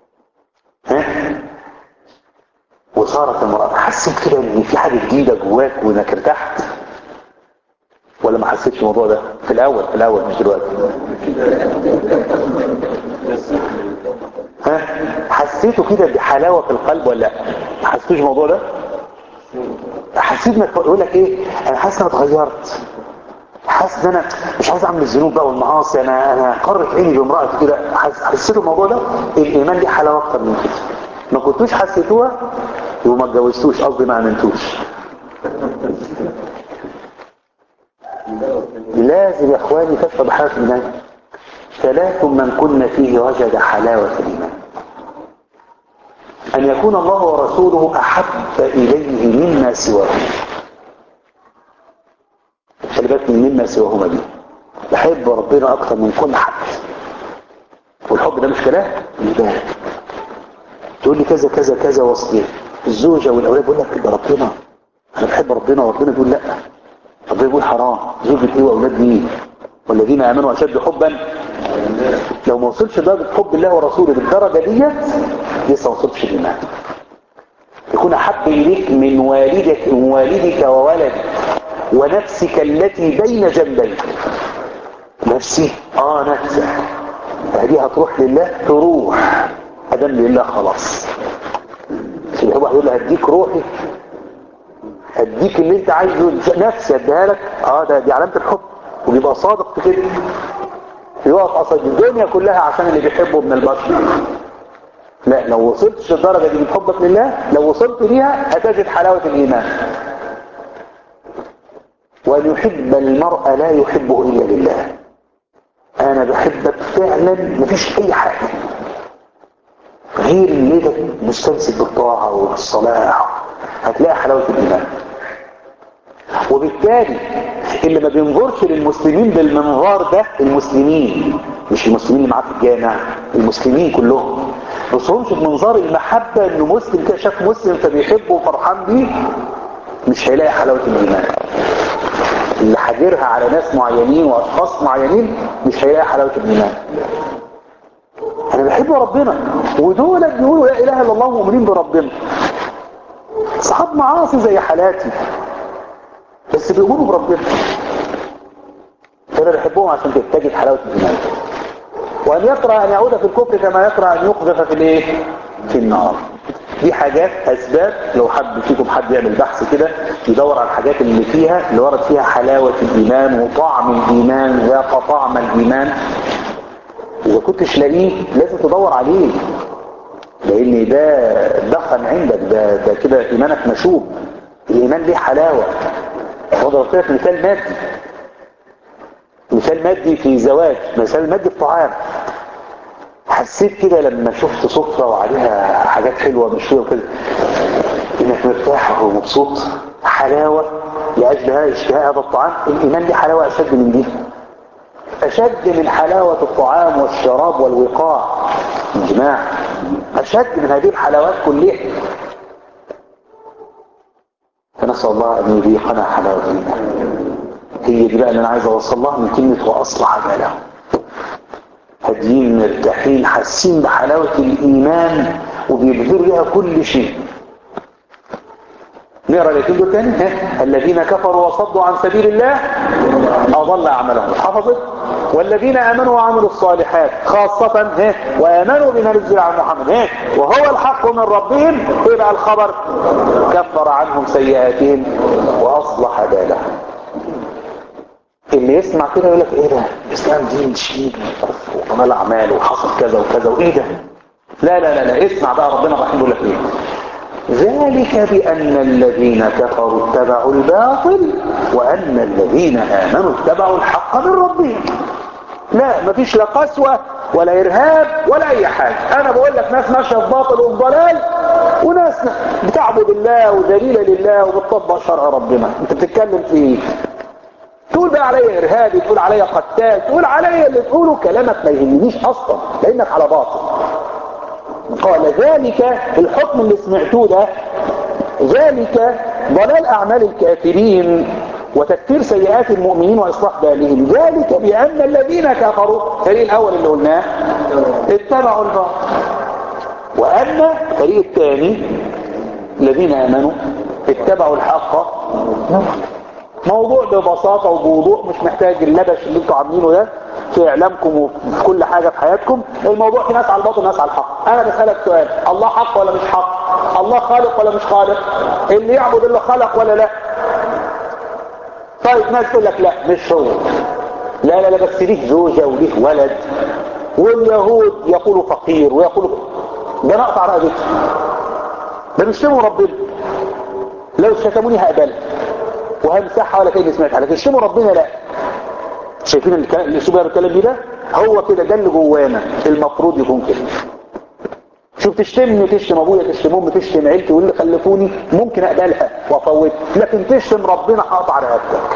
وصارت المرأة، حسيت كده إن في حاجة جديدة جواك وإنك ارتحت؟ ولا ما حسيتش الموضوع ده في الأول مش دلوقتي؟ حسيته كده بحلاوة في القلب ولا لا؟ ما حسيتوش الموضوع ده؟ حسيت انك يقول لك ايه، انا حاسس ان انا اتغيرت، حاسس ان انا مش عايز اعمل الذنوب بقى والمعاصي، انا قرت عيني بامرأتي كده. حسيت الموضوع ده؟ الايمان ليه حلاوة اكتر من كده. ما كنتوش حسيتوها وما اتجوزتوش، قصدي ما امنتوش. لازم يا اخواني تشعر بحلاوة الايمان. 3 من كن فيه وجد حلاوة الايمان: أن يكون الله ورسوله أحب إليه مما سواهما. خلي بالك من مما سواهما دي. بحب ربنا أكثر من كل حد. والحب ده مش كلام، ده تقول لي كذا كذا كذا وصفين. الزوجة والأولاد بيقول لك ده ربنا، أنا بحب ربنا، وربنا بيقول لا، ربنا بيقول حرام. زوجة إيه وأولاد مين؟ والذين آمنوا أشد حبا. لو ما وصلش درجة حب الله ورسوله بالدرجة ديت لسه ما وصلتش الإيمان. يكون أحب إليك من والدك وولدك ونفسك التي بين جنبيك. نفسي نفسك هذه هتروح لله، تروح أدم لله خلاص. مش الحب يقول له هديك روحي، هديك اللي انت عايزه، نفسي اديها لك. دي علامة الحب، وبيبقى صادق في كده. يقف قصد الدنيا كلها عشان اللي بيحبه من البشر. لا، لو وصلتش للدرجة دي من حبك لله، لو وصلت ليها هتجد حلاوة الإيمان. وأن يحب المرء لا يحبه إلا لله. أنا بحبك فعلا، مفيش أي حاجة غير اللي ده مستمسك بالطاعة وبالصلاح، هتلاقي حلاوة الإيمان. وبالتالي اللي ما بينظرش للمسلمين بالمنظار ده، المسلمين مش المسلمين اللي معاه في الجامع، المسلمين كلهم، بصهمش بمنظار المحبة انه مسلم كده شاف مسلم فبيحبه وفرحان بيه، مش هيلاقي حلاوة الإيمان. اللي حاجرها على ناس معينين وأشخاص معينين مش هيلاقي حلاوة الإيمان. أنا بحب ربنا ودول بيقولوا لا إله إلا الله ومؤمنين بربنا، صحاب معاصي زي حالاتي بس بيؤمنوا بربنا، فأنا بحبهم عشان تتجد حلاوة الإيمان. وأن يكره أن يعود في الكفر كما يكره أن يقذف في الإيه؟ في النار. دي حاجات أسباب، لو حد فيكم حد يعمل بحث كده يدور على الحاجات اللي ورد فيها حلاوة الإيمان وطعم الإيمان، ذاق طعم الإيمان. إذا كنتش لاقيه لازم تدور عليه، لأن ده دخن عندك، ده كده إيمانك مشوب. الإيمان ليه حلاوة. وضربت لك مثال مادي، مثال مادي في زواج، مثال مادي في طعام. حسيت كده لما شفت سفرة وعليها حاجات حلوة مشوية وكده انك مرتاح ومبسوط، حلاوة لأجلها اشتهاء هذا الطعام. الإيمان دي حلاوة أشد من دي، أشد من حلاوة الطعام والشراب والوقاع الجماع، أشد من هذه الحلاوات كلها. فنسأل الله أن يذيقنا حلاوة الإيمان. هي دي بقى اللي أنا عايز أوصل لها من كلمة وأصلح باله. هاديين مرتاحين حاسين بحلاوة الإيمان وبيبذلوا لها كل شيء. نقرأ الاثنين دول تاني. الذين كفروا وصدوا عن سبيل الله أضل أعمالهم. حفظت. والذين آمنوا وعملوا الصالحات خاصة وآمنوا بما نزل عن محمد وهو الحق من ربهم. إيه بقى الخبر؟ كفر عنهم سيئاتهم وأصلح بالهم. اللي يسمع كده يقول لك ايه ده؟ الاسلام دين شديد وكفر وكمال اعمال وحصل كذا وكذا وايه ده؟ لا لا لا لا، اسمع بقى ربنا الرحيم يقول لك ايه؟ ذلك بان الذين كفروا اتبعوا الباطل وان الذين امنوا اتبعوا الحق من ربهم. لا، مفيش لا قسوه ولا ارهاب ولا اي حاجه. انا بقول لك ناس ماشيه في باطل وضلال، وناس بتعبد الله وذليله لله وبتطبق شرع ربنا. انت بتتكلم في ايه؟ تقول بقى عليا ارهابي، تقول عليا قتال، تقول عليا اللي تقوله، كلامك ما يهمنيش اصلا لانك على باطل. قال ذلك الحكم اللي سمعتوه ده، ذلك ضلال اعمال الكافرين وتكفير سيئات المؤمنين واصلاح بالهم. ذلك بان الذين كفروا، الفريق الاول اللي قلناه اتبعوا الباطل، وان الفريق الثاني الذين امنوا اتبعوا الحق. موضوع ببساطة وبوضوح، مش محتاج اللبش اللي انتوا عاملينه ده في اعلامكم وفي كل حاجة في حياتكم. الموضوع في ناس على الباطل وناس على الحق. انا بسألك سؤال، الله حق ولا مش حق؟ الله خالق ولا مش خالق؟ اللي يعبد اللي خلق ولا لا؟ طيب ناس تقول لك لا مش هو، لا لا لا بس ليه زوجة وليه ولد، واليهود يقولوا فقير ويقولوا ده نقطع رقبتي، ده بيشتموا ربنا، لو شتموني هقبل وهمسحها ولا كلمه سمعتها، لكن شتموا ربنا لا. شايفين الاسلوب اللي بتكلم بيه ده؟ هو كده، ده اللي جوانا المفروض يكون كده. شوف تشتمني، تشتم ابويا، تشتم امي، تشتم عيلتي واللي خلفوني، ممكن اقبلها وافوتها، لكن تشتم ربنا هقطع رقبتك.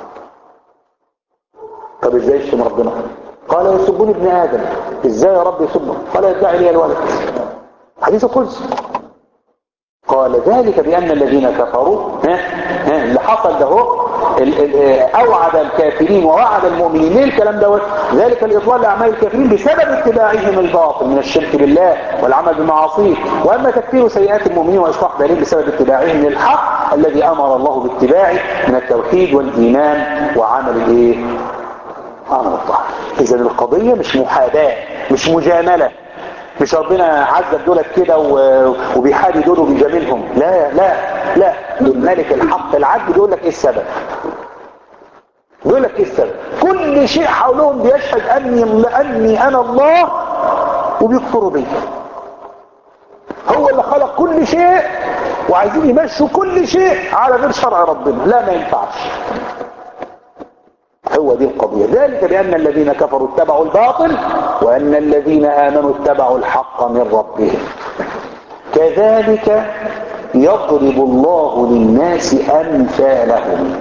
طب ازاي يشتم ربنا؟ قال يسبون ابن ادم. ازاي يا رب يسبه؟ قال يدعي لي الولد. حديث القدس. قال ذلك بأن الذين كفروا اللي حصل ده هو أوعد الكافرين ووعد المؤمنين. ليه الكلام دوت؟ ذلك الإطلال لأعمال الكافرين بسبب اتباعهم الباطل من الشرك بالله والعمل بمعاصيه، وأما تكفير سيئات المؤمنين وإصلاح بالهم بسبب اتباعهم للحق الذي أمر الله باتباعه من التوحيد والإيمان وعمل الإيه؟ عمل الطاعة. إذا القضية مش محاباة، مش مجاملة، مش ربنا عذب دولت كده وبيحادي دول وبيجاملهم. لا لا لا، الملك الحق العدل بيقول لك ايه السبب، بيقول لك ايه السبب. كل شيء حولهم بيشهد اني انا الله وبيكفروا بي. هو اللي خلق كل شيء وعايزين يمشوا كل شيء على غير شرع ربنا. لا، ما ينفعش. هو دي القضية. ذلك بأن الذين كفروا اتبعوا الباطل وأن الذين آمنوا اتبعوا الحق من ربهم. كذلك يضرب الله للناس أمثالهم.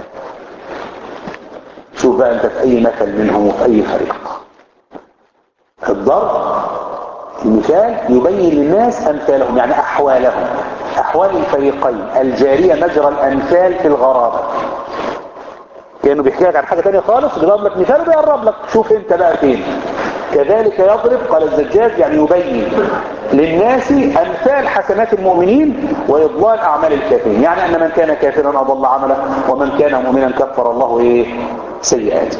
شوف بقى أنت في أي مثل منهم وفي أي فريق. الضرب المثال يبين للناس أمثالهم، يعني أحوالهم، أحوال الفريقين الجارية مجرى الأمثال في الغرابة. كأنه بيحكي لك عن حاجة تانية خالص، بيضرب لك مثال وبيقرب لك، شوف انت بقى فين. كذلك يضرب، قال الزجاج، يعني يبين للناس أمثال حسنات المؤمنين وإضلال أعمال الكافرين، يعني أن من كان كافرا أضل عمله ومن كان مؤمنا كفر الله سيئاته.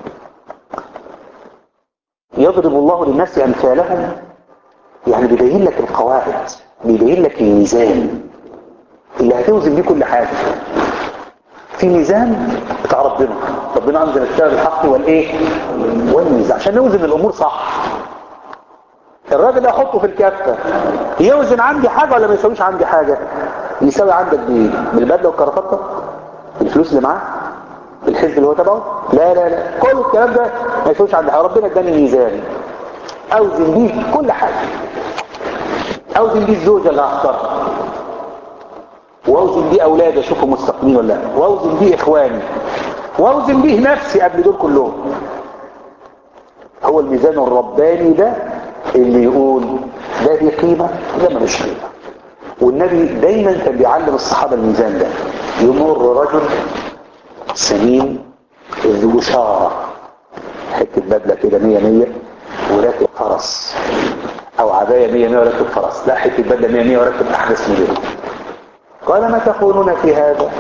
يضرب الله للناس أمثالهم، يعني بيبين لك القواعد، بيبين لك الميزان اللي هتوزن بيه كل حاجة. في ميزان بتاع ربنا أنزل الكتاب بالحق والميزان عشان نوزن الأمور صح. الراجل يحطه في الكفة، يوزن عندي حاجة ولا ما يسويش عندي حاجة؟ يساوي عندك بايه؟ بالبدلة والكرافتة؟ بالفلوس اللي معاه؟ بالحزب اللي هو تبعه؟ لا لا لا، كل الكلام ده ما يسويش عندي حاجة. ربنا اداني ميزان اوزن بيه كل حاجة. اوزن بيه الزوجة اللي هختارها، واوزن بيه اولادي اشوفهم مستقيمين ولا لا، واوزن بيه اخواني، واوزن بيه نفسي قبل دول كلهم. هو الميزان الرباني ده اللي يقول ده ليه قيمة ده ملوش قيمة. والنبي دايما كان بيعلم الصحابة الميزان ده. يمر رجل سمين ذو شارة، حتة بدلة كده 100 وراكب فرس، او عباية 100 وراكب فرس، لا حتة بدلة 100 وراكب احدث موديل. قال ما تقولون في هذا؟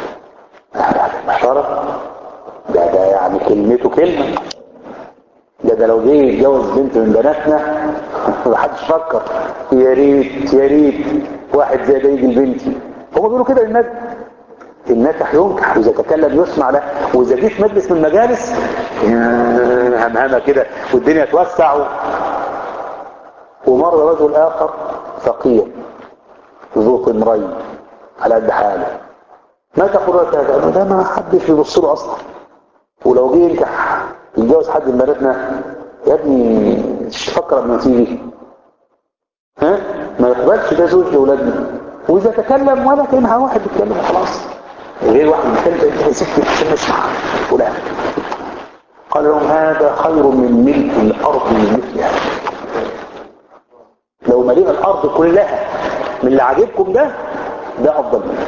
محترم ده يعني كلمته كلمة. ده لو جه يتجوز بنت من بناتنا محدش فكر يا ريت يا ريت واحد زي ده يجي لبنتي. هم بيقولوا كده للنبي، الناكح ينكح واذا تكلم يسمع له، واذا جه في مجلس من المجالس همهمه كده والدنيا توسع. ومر رجل اخر فقير ذو طمرين على قد حاله، ما تقول لك هذا؟ ده ما حدش يبص له اصلا. ولو جه ينكح يتجوز حد من بناتنا، يا ابني تفكر قبل ما تيجي، ما يقبلش ده زوج لاولادنا. واذا تكلم ولا كلمه واحد بيتكلم خلاص، غير واحد بيتكلم انت سكت عشان نسمع فلان. قال لهم هذا خير من ملء الارض من مثل هذا. لو ملينا الارض كلها من اللي عاجبكم ده افضل منه.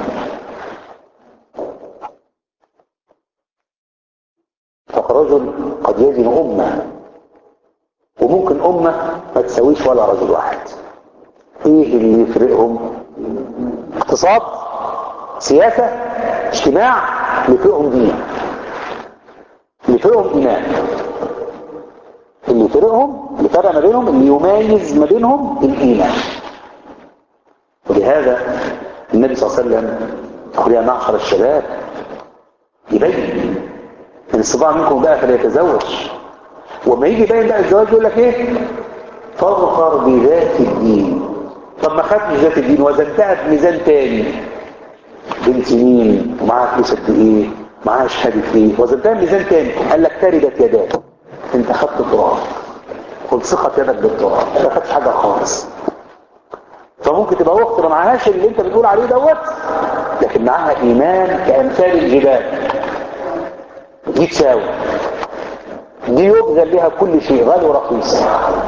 فالرجل قد يزن امه، وممكن امه ما تسويش ولا رجل واحد. ايه اللي يفرقهم؟ اقتصاد، سياسة، اجتماع. اللي يفرقهم دين، اللي يفرقهم ايمان، اللي فرق ما بينهم، اللي يميز ما بينهم الايمان. ولهذا النبي صلى الله عليه وسلم يقول يا معشر الشباب، يبين ان استطاع منكم بقى فليتزوج. وما يجي يبين بقى الزواج يقول لك ايه؟ فاظفر بذات الدين. طب ما خدتش ذات الدين وزنتها بميزان تاني، بنت مين ومعاها فلوس قد ايه، معاها شهاده ايه، وزنتها بميزان تاني، قال لك تربت يداك، انت خدت التراب، خد ثقه يدك بالتراب، ما خدتش حاجه خالص. فممكن تبقى اخت ما معاهاش اللي انت بتقول عليه لكن معاها ايمان كامثال الجبال، دي تساوي، دي يبذل لها كل شيء غالي ورخيص.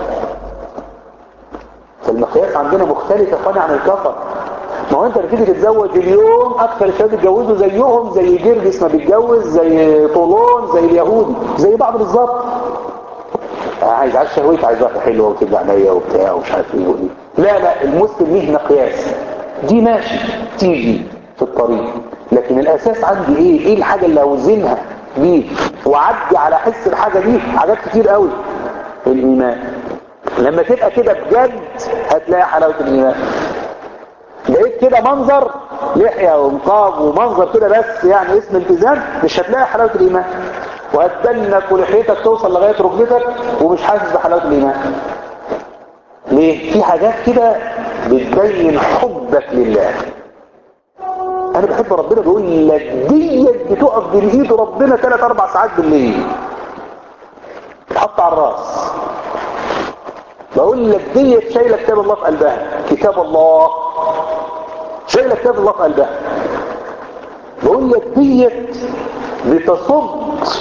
فالمقياس عندنا مختلفة عن الكفر. ما هو انت بتيجي تتزوج اليوم اكثر الشباب يتجوزوا زيهم، زي جرجس ما بيتجوز، زي طولون، زي اليهودي، زي بعض بالظبط. عايز عايز شهوتي، عايز واحده حلوه وتبقى عينيا وبتاع ومش عارف ايه ودي. لا المسلم ليه مقياس، دي ماشي تيجي في الطريق، لكن الاساس عندي ايه الحاجه اللي اوزنها بيه وعدي على حس الحاجه دي. حاجات كتير قوي. الايمان لما تبقى كده بجد هتلاقي حلاوه الايمان. لقيت كده منظر لحيه ونقاب ومنظر كده بس يعني اسم التزام، مش هتلاقي حلاوه الايمان. وهتدنك ولحيتك توصل لغايه ركبتك ومش حاسس بحلاوه الايمان. ليه؟ في حاجات كده بتبين حبك لله. انا بحب ربنا، بيقول لك ديت بتقف بين ايد ربنا 3-4 ساعات بالليل، تحط على الراس. بقول لك ديت شايله كتاب الله في قلبها، كتاب الله شايله كتاب الله في قلبها. بقول لك ديت بتصد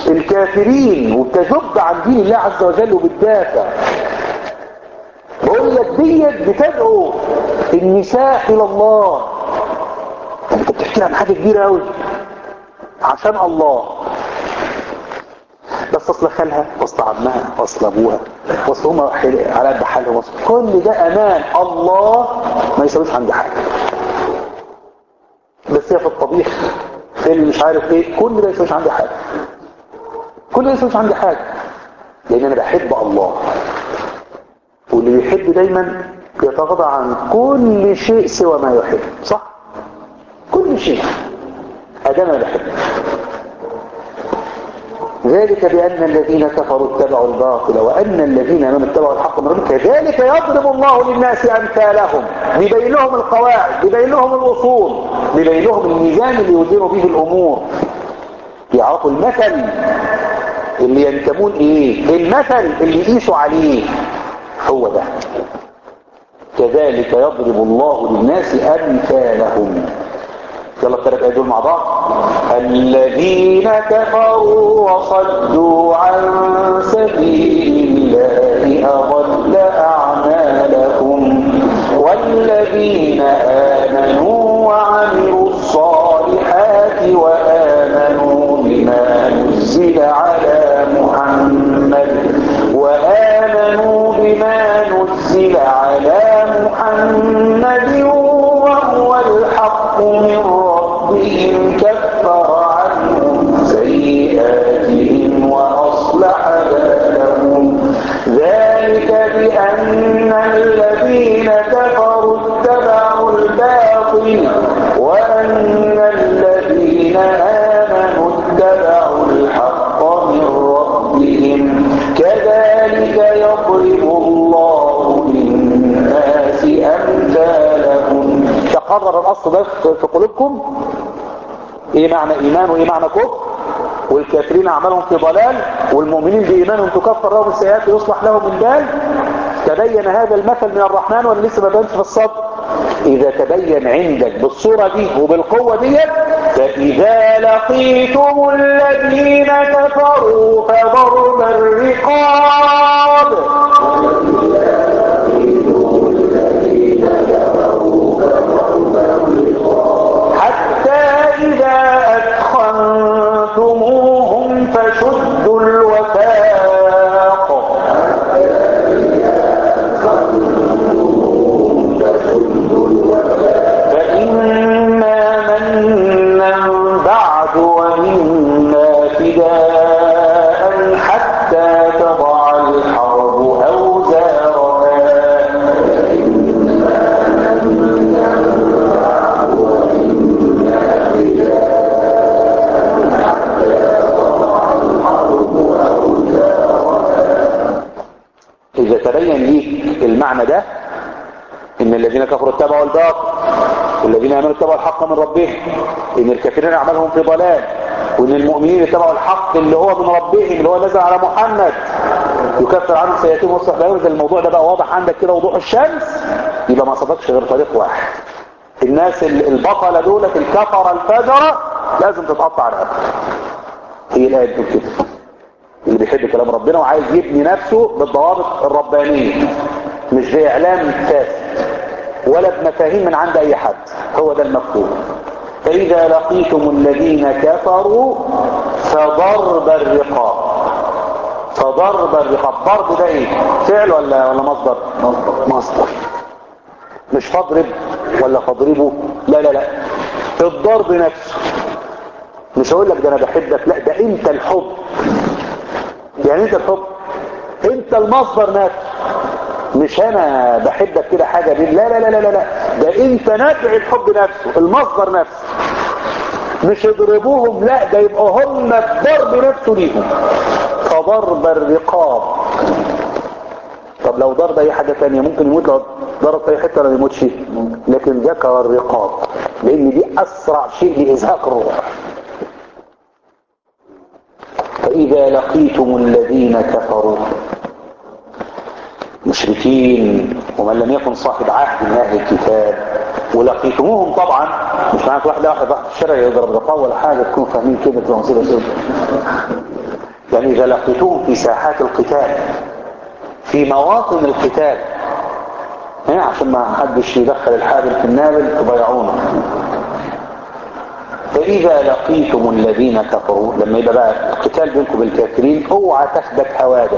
الكافرين وبتجب عن دين الله عز وجل وبتدافع. بقول ديت بتدعو النساء الى الله. انت بتحكي عن حاجه كبيره قوي عشان الله، بس اصل خالها واصل عمها واصل ابوها واصل هم على قد حالهم، كل ده امان الله ما يسويش عندي حاجه. بس هي في الطبيخ في اللي مش عارف ايه، كل ده يسويش عندي حاجه، كل ده يسويش عندي حاجه، لان انا بحب الله. واللي بيحب دايما يتغاضى عن كل شيء سوى ما يحب، صح؟ كل شيء ادام انا بحب. ذلك بأن الذين كفروا اتبعوا الباطل وأن الذين آمنوا اتبعوا الحق من ربهم كذلك يضرب الله للناس أمثالهم، بيبين لهم القواعد، بيبين لهم الأصول، بيبين لهم الميزان اللي يوزنوا به الأمور، يعرفوا المثل اللي ينتمون إليه، المثل اللي يقيسوا عليه هو ده. كذلك يضرب الله للناس أمثالهم. يلا الثلاث آيات دول مع بعض. الذين كفروا وصدوا عن سبيل الله أضل أعمالهم والذين آمنوا وعملوا الصالحات وآمنوا بما نزل على محمد وهو الحق من ربهم كفر عنهم سيئاتهم وأصلح بالهم ذلك بأن الذين كفروا اتبعوا الباطل وأن الذين آمنوا اتبعوا الحق من ربهم كذلك يضرب الله للناس أمثالهم. تقرر الأصل ده في قلوبكم؟ ايه معنى ايمان وايه معنى كفر؟ والكافرين اعمالهم في ضلال والمؤمنين بايمانهم تكفر لهم السيئات ويصلح لهم البال. تبين هذا المثل من الرحمن ولا لسه ما بانش في الصدر؟ اذا تبين عندك بالصورة دي وبالقوة دي، فاذا لقيتم الذين كفروا فضرب الرقاب إذا أدخنتموهم فشدوا الوثاق فإما منا بعد ومنا فداء حتى تضع الحرب أوزارها. إذا تبين ليك المعنى ده، إن الذين كفروا اتبعوا الباطل والذين آمنوا اتبعوا الحق من ربهم، إن الكافرين أعمالهم في ضلال، وإن المؤمنين اتبعوا الحق اللي هو من ربهم اللي هو نزل على محمد يكفر عنهم سيئاتهم ويصلح بالهم. إذا الموضوع ده بقى واضح عندك كده وضوح الشمس، يبقى ما صدقش غير طريق واحد. الناس البطلة دولة الكفرة الفجرة لازم تتقطع رقبتهم. هي الآية دي كده. اللي بيحب كلام ربنا وعايز يبني نفسه بالضوابط الربانية، مش بإعلام فاسد ولا بمفاهيم من عند أي حد، هو ده المفهوم. فإذا لقيتم الذين كفروا فضرب الرقاب. فضرب الرقاب، ضرب ده ايه؟ فعل ولا مصدر؟ مصدر. مش فاضرب ولا فاضربه، لا لا لا، الضرب نفسه. مش هقول لك ده انا بحبك، لا، ده انت الحب. يعني انت الحب، انت المصدر نفسه، مش انا بحبك كده حاجة دي، لا لا لا لا لا، ده انت نابع الحب نفسه، المصدر نفسه. مش يضربوهم، لا، ده يبقى هم الضرب نفسه ليهم. فضرب الرقاب. طب لو ضرب اي حاجة تانية ممكن يموت، لو ضرب في اي حتة ما يموتش، لكن ذكر الرقاب لان دي اسرع شيء لازهاق الروح. فإذا لقيتم الذين كفروا مشركين ومن لم يكن صاحب عهد من أهل الكتاب، ولقيتموهم طبعا مش معنى واحد في الشارع يضرب رقاب ولا حاجة، تكونوا فاهمين كده تنصيبة سر. يعني إذا لقيتوهم في ساحات القتال، في مواطن القتال، عشان ما حدش يدخل الحابل في النابل تضيعونه. فإذا لقيتم الذين كفروا، لما يبقى بقى القتال بينكم بالكافرين، اوعى تاخدك هواده.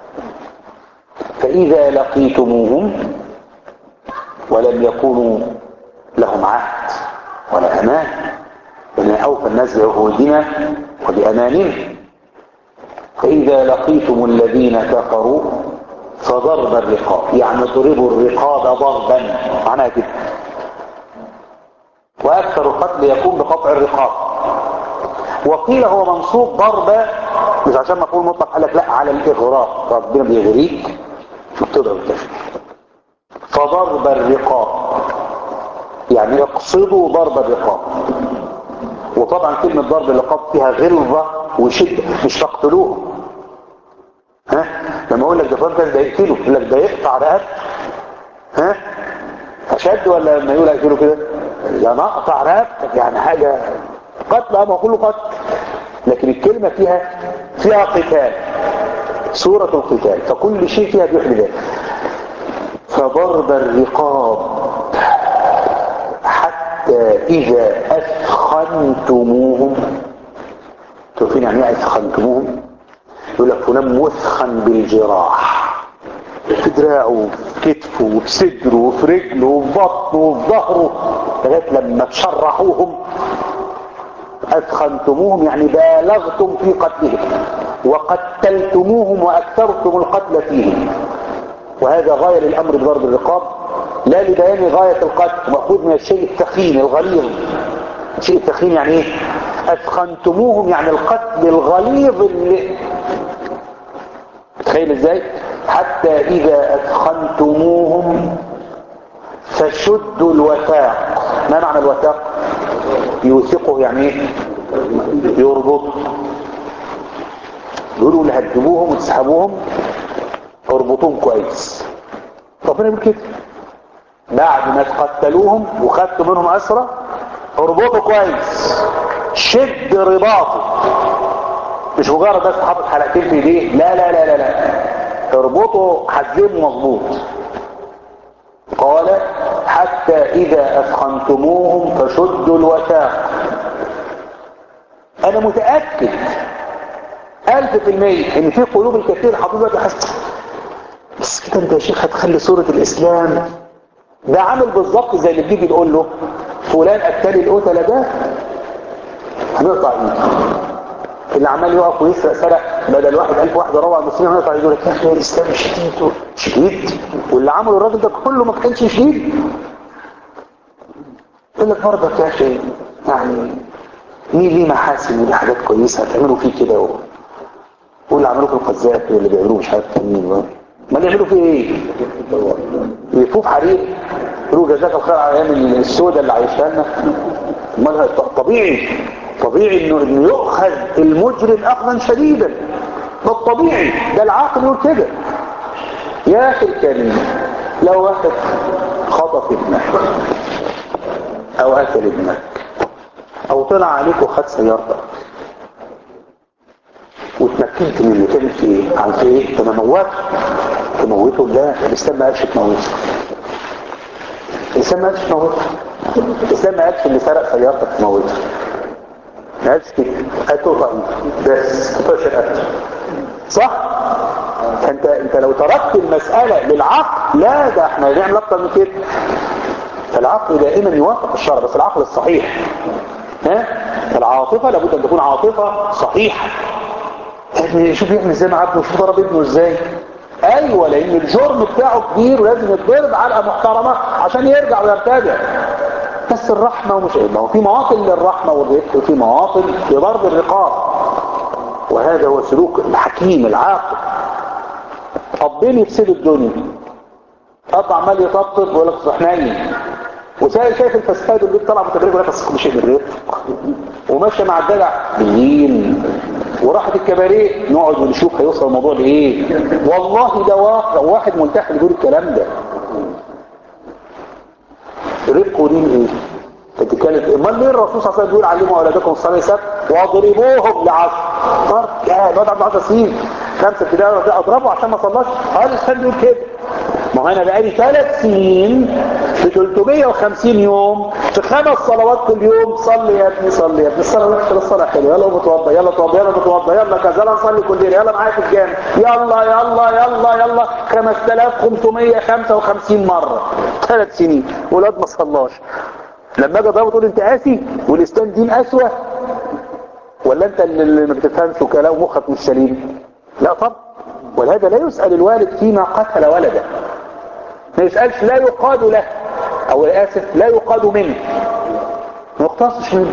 فإذا لقيتموهم ولم يكونوا لهم عهد ولا أمان، وإن أوفى الناس بعهودنا وبأمانهم. فإذا لقيتم الذين كفروا فضرب الرقاب، يعني ضربوا الرقاب ضربا، معناها كده. وأكثر القتل يكون بقطع الرقاب. وقيل هو منصوب ضربة مش عشان مفعول مطلق، قال لك لا، على الإغراء، ربنا بيغريك بتضرب الكافر. فضرب الرقاب يعني اقصدوا ضرب الرقاب. وطبعا كلمة ضرب الرقاب فيها غلظة وشدة، مش تقتلوهم. لما اقول لك ده فلان ده يقتله، يقول لك ده يقطع رقبته، اشد ولا لما يقول اقتله كده؟ يعني اقطع رقبتك، يعني حاجة قتل، اما كله قتل. لكن الكلمة فيها قتال، سورة القتال، فكل شيء فيها بيحمي ذلك. فضرب الرقاب حتى إذا أثخنتموهم. تعرفين يعني ايه أثخنتموهم؟ يقول لك فلان مثخن بالجراح، في دراعه وفي كتفه وفي صدره وفي رجله وفي بطنه وفي ظهره، لغايه لما تشرحوهم. أثخنتموهم يعني بالغتم في قتلهم، وقتلتموهم وأكثرتم القتل فيهم. وهذا غاية للأمر بضرب الرقاب، لا لبيان غاية القتل، مأخوذ من الشيء الثخين الغليظ. الشيء الثخين يعني ايه؟ أثخنتموهم يعني القتل الغليظ اللي تخيل ازاي؟ حتى إذا أثخنتموهم فشدوا الوثاق. ما معنى الوثاق؟ يوثقه يعني ايه؟ يربط. يقولوا اللي هتجيبوهم وتسحبوهم اربطوهم كويس. ربنا يقول كده بعد ما تقتلوهم وخدتوا منهم أسرى اربطوا كويس، شد رباطه، مش مجرد بس حاطط حلقتين في ايديه، لا لا لا لا لا، اربطوا حزين مظبوط. قال حتى إذا أثخنتموهم فشدوا الوثاق. أنا متأكد 1000% إن في قلوب الكثير حافظة تحس بس كده أنت يا شيخ هتخلي صورة الإسلام ده عامل بالظبط زي اللي بيجي نقول له فلان قتل القتلة ده هنقطع ايده. اللي عمال يقف ويسرق سرق بدل 1000 واحد روع المسلمين هنقطع ايده. لك يا اخي الاسلام شديد شديد، واللي عمله الراجل ده كله ما كانش شديد. يقول لك برضك يا اخي يعني ليه محاسن وليه حاجات كويسه هتعملوا فيه كده واللي عملوه في القذافي واللي بيعملوه مش عارف مين، ما يعملوا فيه ايه؟ يفوف حريق يقولوا جزاك الخير على ايام السوداء اللي عايشها لنا. طبيعي انه يؤخذ المجرم اخذا شديدا، ده الطبيعي، ده العاقل يقول كده. يا اخي الكريم لو واحد خطف ابنك او قتل ابنك او طلع عليك وخد سيارتك واتمكنت منه، تعمل في ايه؟ عن في ايه؟ تموته؟ لا، الاسلام ما قالش تموته. الاسلام ما قالش تموته. الاسلام ما قالش اللي سرق سيارتك تموته. ما قالش كده، هتقطع بس تطش القتل. صح؟ فانت لو تركت المسألة للعقل، لا ده احنا هنعمل اكتر من كده. فالعقل دائما يوافق الشرع، بس العقل الصحيح. العاطفة لابد ان تكون عاطفة صحيحة. شوف يحمي ازاي مع ابنه، شوف ضرب ابنه ازاي. ايوه، لان الجرم بتاعه كبير ولازم يتضرب علقة محترمة عشان يرجع ويرتدع. بس الرحمة ومش ما هو في مواطن للرحمة والرفق وفي مواطن لضرب الرقاب، وهذا هو سلوك الحكيم العاقل. أبين يفسدوا الدنيا، أب عمال يطبطب ويقول لك صح نايم، وشايف الفساد اللي طلع متبرج ولا بس كل شيء بالرفق، وماشي مع الدلع بالليل، وراحت الكباريه نقعد ونشوف هيوصل الموضوع لايه. والله ده واحد ملتحي بيقول الكلام ده. رفق ودين ايه؟ تتكلم امال ليه الرسول صلى الله عليه وسلم بيقول علموا اولادكم الصلاه والسلام واضربوهم ل10 ضرب؟ يا الواد عنده 10 سنين 5 ابتدائي اضربه عشان ما صلاش؟ قال الاسلام بيقول كده. ما هو انا بقالي 3 سنين في 350 يوم في 5 صلوات كل يوم، صلي يا ابني صلي يا ابني، الصلاه وحشه الصلاه حلوه، يلا متوضى يلا توضى يلا متوضى يلا كذا، يلا نصلي كل ليله، يلا معايا في الجامع، يلا يلا يلا يلا 5555 مره 3 سنين ولاد ما صلاش. لما اجي اضربه تقول انت قاسي والاسلام دين قسوه، ولا انت اللي ما بتفهمش وكلام ومخك مش سليم؟ لا طبعا. ولهذا لا يسأل الوالد فيما قتل ولده، ما يسألش، لا يقاد له، او اسف لا يقاد منه، ما يقتصش منه.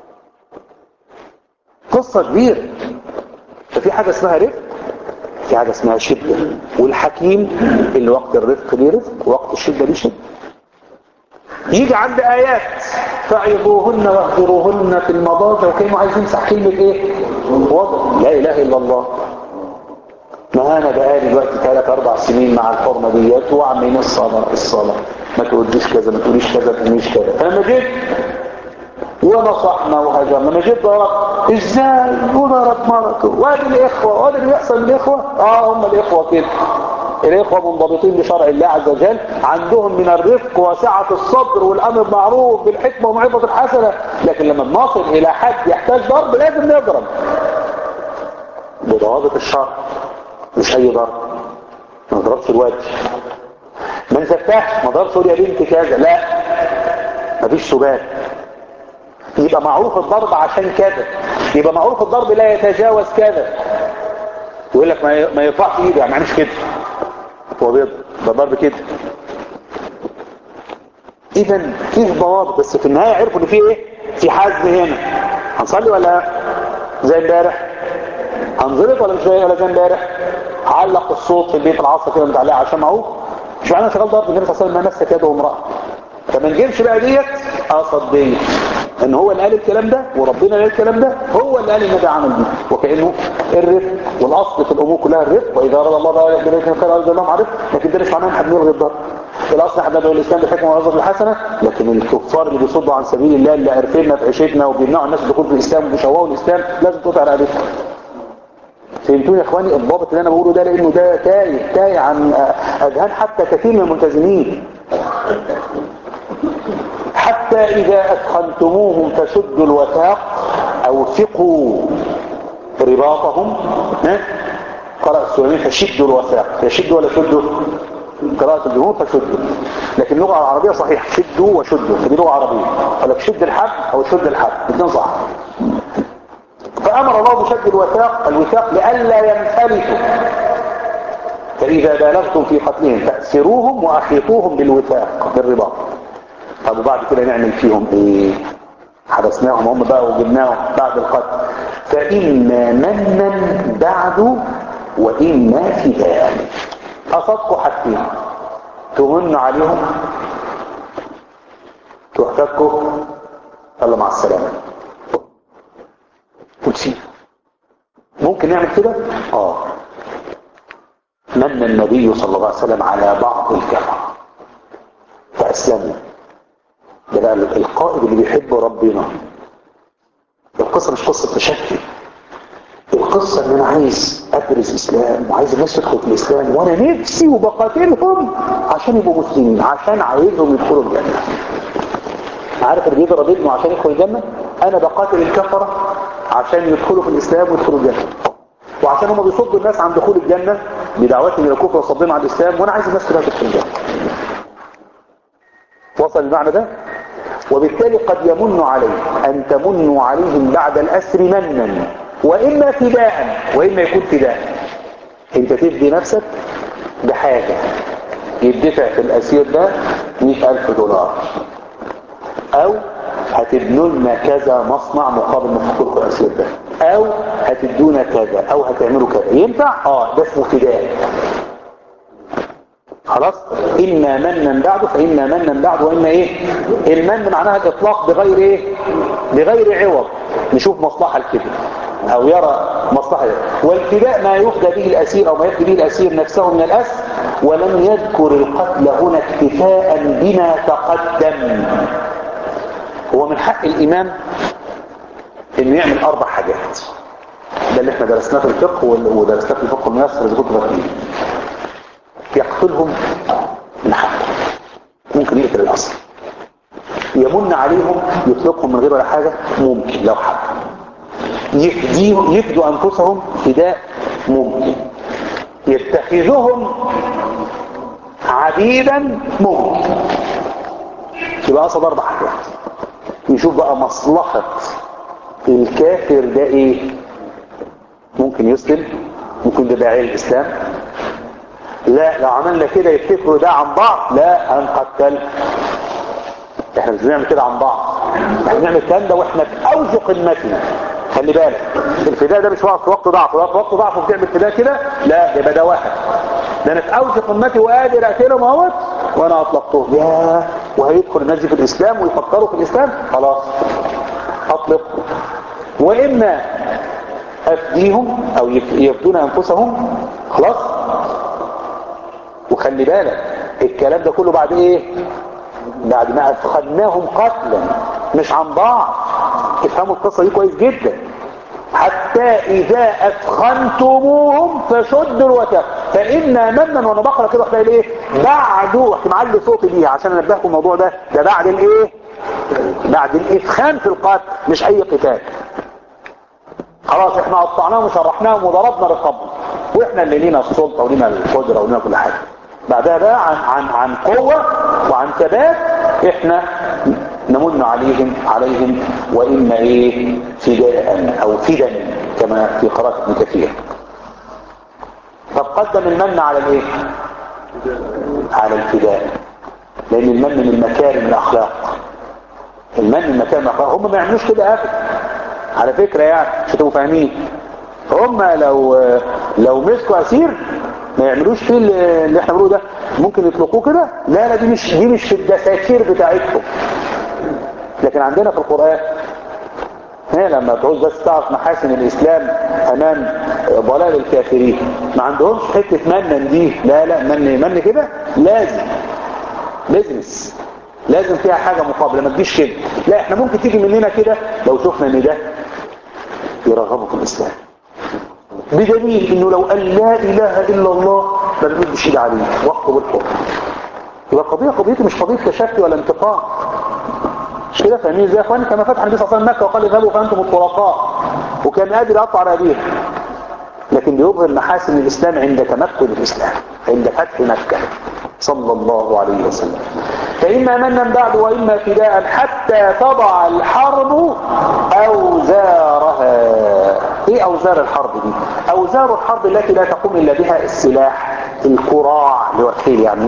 قصة كبيرة. ففي حاجة اسمها رفق، في حاجة اسمها شدة، والحكيم اللي وقت الرفق ليه رفق، وقت الشدة ليه شدة. يجي عند آيات فعظوهن واهجروهن في المضاجع، وكانوا عايزين يمسح كلمة ايه؟ وضع لا اله الا الله. ما انا بقالي دلوقتي 3-4 سنين مع الحرمه ديت وعاملين الصلاه ما تقوليش كذا ما تقوليش كذا ما تقوليش كذا. فلما جيت ونصحنا وهجرنا، لما جيت ضربت ازاي وضرب مرته، وادي الاخوه وادي اللي بيحصل من الاخوه. هم الاخوه كده، الاخوه منضبطين بشرع الله عز وجل، عندهم من الرفق وسعه الصدر والامر بالمعروف بالحكمه وموعظه الحسنه. لكن لما بنصل الى حد يحتاج ضرب لازم نضرب بضوابط الشرع، مش اي ضرب. ما ضربش الوجه، ما نزفتهش، ما ضربش يا بنت كذا، لا مفيش سبات. يبقى معروف الضرب عشان كذا، يبقى معروف الضرب لا يتجاوز كذا. يقول لك ما يرفعش ايده، يعني معنيش كده، هو بيضرب ده ضرب كده. اذا فيه ضوابط، بس في النهايه عرفوا ان فيه ايه؟ في حزم هنا. هنصلي ولا زي امبارح؟ هنظبط ولا مش زي امبارح؟ علق الصوت في البيت العصر كده متعلقه عشان معروف. مش معنى شغال ضرب النبي صلى الله عليه وسلم ما مسك يده وامراه. فما نجيبش بقى ديت قصد ديت ان هو اللي قال الكلام ده وربنا اللي قال الكلام ده، هو اللي قال النبي عمل دي، وكانه الرفق. والاصل في الامور كلها الرفق، واذا اراد الله بقى يحب اليكم خير اراد الله عرف. لكن ده مش معناه ان احنا بنلغي الضرب. الاصل احنا ندعو الاسلام بالحكمه والعظه الحسنه. لكن الكفار اللي بيصدوا عن سبيل الله، اللي عرفنا في عيشتنا وبيمنعوا الناس الدخول في الاسلام وبيشوهوا الاسلام، لازم تقطع رقبتهم. فهمتوني يا اخواني الضابط اللي انا بقوله ده؟ لانه ده تايه عن اذهان حتى كثير من الملتزمين. حتى اذا اثخنتموهم فشدوا الوثاق او ثقوا رباطهم. قرأ السلمين فشدوا الوثاق، يشدوا ولا شدوا؟ قراءة الجمهور فشدوا. لكن اللغة العربية صحيح شدوا وشدوا، فدي لغة عربية. قال لك شد الحبل او شد الحبل، الاثنين صح. فأمر الله بشد الوثاق لئلا ينفلتوا. فإذا بالغتم في قتلهم فأسروهم وأحيطوهم بالوثاق بالرباط. طب وبعد كده نعمل فيهم ايه؟ حبسناهم هم بقى وجبناهم بعد القتل. فإما منا بعد وإما فداء. أصدقوا حاجتين، تمن عليهم تحتكوا يلا مع السلامة وتسيب. ممكن نعمل كده؟ من النبي صلى الله عليه وسلم على بعض الكفر فأسلموا. ده بقى القائد اللي بيحب ربنا. القصة مش قصة تشكي، القصة ان انا عايز ابرز اسلام وعايز الناس تدخل في الاسلام، وانا نفسي وبقاتلهم عشان يبقوا مسلمين، عشان عايزهم يدخلوا الجنة. عارف اللي بيضرب ابنه عشان يدخل الجنة؟ انا بقاتل الكفرة عشان يدخلوا في الاسلام ويدخلوا الجنة، وعشان هم بيصدوا الناس عن دخول الجنة بدعواتهم الى الكفر وصدهم عن الاسلام، وانا عايز الناس كلها تدخل الجنة. وصل المعنى ده؟ وبالتالي قد يمن عليه ان تمنوا عليهم بعد الاسر منا واما فداء، واما يكون فداء. انت تفدي نفسك بحاجة يدفع في الاسير ده $100,000، او هتبنوا لنا كذا مصنع مقابل مفكوك الاسير ده، او هتدونا كذا، او هتعملوا كذا. ينفع؟ ده اسمه فداء. خلاص. إما منا بعد فإما منا بعد وإما إيه؟ المن معناها الإطلاق بغير إيه؟ بغير عوض. نشوف مصلحة الكذب أو يرى مصلحة. والفداء ما يفدى به الأسير أو ما يفدى به الأسير نفسه من الأسر. ولم يذكر القتل هنا اكتفاء بما تقدم. هو من حق الإمام إنه يعمل 4 حاجات. ده اللي احنا درسناه في الفقه ودرسناه في الفقه الميسر إذا كنتوا فاكرين. يقتلهم من حقه، ممكن يقتل الأصل. يمن عليهم يطلقهم من غير ولا حاجة، ممكن لو حب. يفدوا أنفسهم فداء، ممكن. يتخذهم عبيدا، ممكن. يبقى قصد 4 حاجات. يشوف بقى مصلحة الكافر ده ايه. ممكن يسلم، ممكن ده داعي الإسلام. لا لو عملنا كده يفتكروا ده عن بعض، لا هنقتل. احنا مش بنعمل كده عن بعض، احنا بنعمل الكلام ده واحنا في اوج قمتنا. خلي بالك الفداء ده مش وقت ضعف، وقت ضعف وبتعمل فداء كده، لا يبقى ده واحد. ده انا في اوج قمتي وقادر اقتلهم اهوت وانا اطلقتهم، ياه وهيدخل الناس دي في الاسلام ويفكروا في الاسلام، خلاص اطلق. واما افديهم او يفدون انفسهم، خلاص. وخلي بالك الكلام ده كله بعد ايه؟ بعد ما اثخناهم قتلا، مش عن بعض. افهموا القصة دي كويس جدا. حتى اذا اثخنتموهم فشدوا الوثاق فإنا منا. وانا بقرا كده تلاقي ايه بعد، رحت معلي صوتي بيها عشان انبهكم الموضوع ده بعد الايه؟ بعد الاثخان في القتل، مش اي قتال. خلاص احنا قطعناهم وشرحناهم وضربنا رقابهم، واحنا اللي لينا السلطه ولينا القدره ولينا كل حاجه. بعدها بقى عن قوه وعن ثبات احنا نمن عليهم واما ايه؟ فداء او فدا كما في قراءه ابن كثير. طب قدم المن على الايه؟ على الفداء، لان المن من مكارم الاخلاق. المن من مكارم الاخلاق. هم ما يعملوش كده ابدا على فكره، يعني عشان تبقوا فاهمين. هم لو مسكوا اسير ما يعملوش فيه اللي احنا بنقوله ده، ممكن يطلقوه كده. لا دي مش في الدساتير بتاعتهم. لكن عندنا في القرآن هنا لما تعوز بس تعرف محاسن الإسلام أمام ضلال الكافرين، ما عندهمش حتة منن دي. لا من كده لازم بيزنس، لازم فيها حاجة مقابلة، ما تجيش كده. لا احنا ممكن تيجي مننا كده لو شفنا ان ده يرغبوا في الإسلام، بدليل انه لو قال لا اله الا الله ما بنقولش ايد عليه وقته بالحب. يبقى قضيتي مش قضيه تشفي ولا انتقام. مش كده فاهمين ازاي يا اخواني؟ كما فتح النبي صلى الله عليه وسلم مكه وقال اذهبوا فانتم الطلقاء، وكان قادر يقطع رقبيه. لكن بيظهر محاسن الاسلام عند تمكن الاسلام، عند فتح مكه صلى الله عليه وسلم. فاما منا بعد واما فداء حتى تضع الحرب اوزارها. ايه اوزار الحرب دي؟ اوزار الحرب التي لا تقوم الا بها السلاح، الكراع اللي هو الخيل يعني.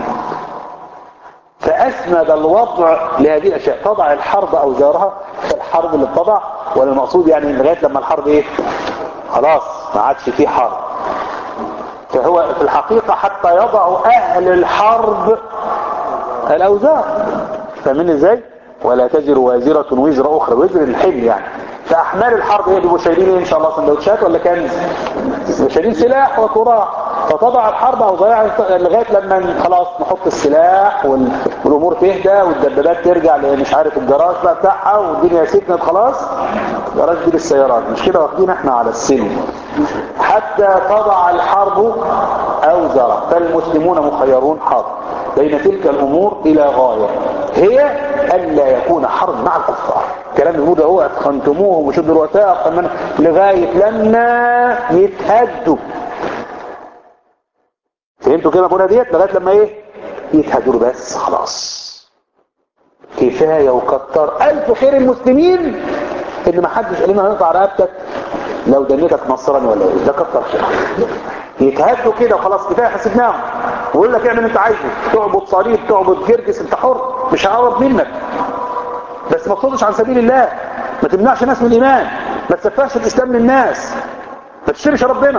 فاسند الوضع لهذه الاشياء. تضع الحرب اوزارها، الحرب اللي بتضع، ولا المقصود يعني لغايه لما الحرب ايه؟ خلاص ما عادش فيه حرب. فهو في الحقيقه حتى يضع اهل الحرب الاوزار. فاهمين ازاي؟ ولا تزر وازره وزر اخرى، وزر الحمل يعني. فاحمال الحرب ايه؟ بيبقوا شايلين ان شاء الله سندوتشات ولا كنز؟ شايلين سلاح وكراع. فتضع الحرب اوزارها لغايه لما خلاص نحط السلاح والامور تهدى والدبابات ترجع مش عارف الجراج بقى بتاعها والدنيا سكنت خلاص. جراج دي للسيارات، مش كده واخدين احنا على السلم. حتى تضع الحرب اوزارها. فالمسلمون مخيرون حرب بين تلك الامور الى غايه هي الا يكون حرب مع الكفار. كلام الموضة هو اتخنتموهم وشدوا الوثاق لغايه لما يتهدوا. فهمتوا كده بقولها ديت؟ لغايه لما ايه؟ يتهدوا بس خلاص. كفايه وكتر الف خير المسلمين ان ما حدش قال لنا هنقطع رقبتك لو دنيتك نصراني ولا ايه. ده كتر خير. يتهدوا كده وخلاص كفايه حسبناهم. ويقول لك اعمل انت عايزه، تعبد صليب تعبد جرجس انت حر، مش هقرب منك، بس ما تصدش عن سبيل الله، ما تمنعش ناس من الايمان، ما تسفهش الاسلام للناس، ما تشتمش ربنا.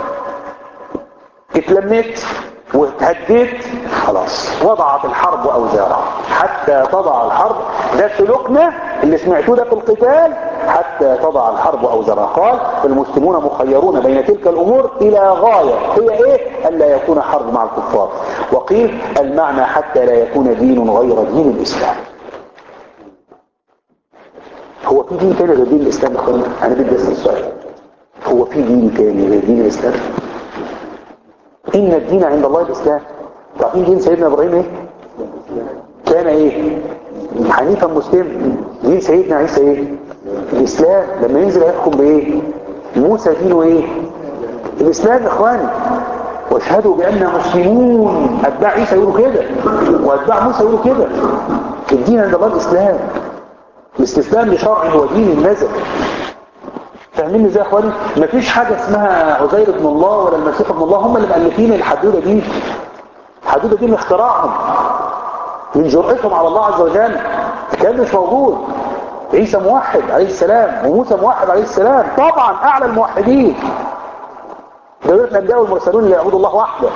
اتلميت واتهديت خلاص. وضعت الحرب اوزارها. حتى تضع الحرب، ده سلوكنا اللي سمعتوه ده في القتال. حتى تضع الحرب اوزارها. قال المسلمون مخيرون بين تلك الامور الى غايه هي ايه؟ الا يكون حرب مع الكفار. وقيل المعنى حتى لا يكون دين غير دين الاسلام. هو في دين تاني غير دين الاسلام يا اخوانا؟ انا بدي اسال السؤال، هو في دين تاني غير دين الاسلام؟ ان الدين عند الله الاسلام. عارفين دين سيدنا ابراهيم ايه؟ كان ايه؟ حنيفا مسلم. دين سيدنا عيسى ايه؟ الاسلام. لما ينزل يحكم بايه؟ موسى دينه ايه؟ الاسلام يا اخواني. واشهدوا باننا مسلمون. اتباع عيسى يقولوا كده واتباع موسى يقولوا كده. الدين عند الله الاسلام. الاستسلام لشرعه هو دين النزل. فاهمين ازاي يا اخواني؟ مفيش حاجه اسمها عزير ابن الله ولا المسيح ابن الله. هم اللي مؤلفين الحدوده دي. الحدوده دي من اختراعهم، من جرأتهم على الله عز وجل. كان مش موجود. عيسى موحد عليه السلام وموسى موحد عليه السلام، طبعا اعلى الموحدين. دولة الانبياء والمرسلون اللي يعبدوا الله وحده.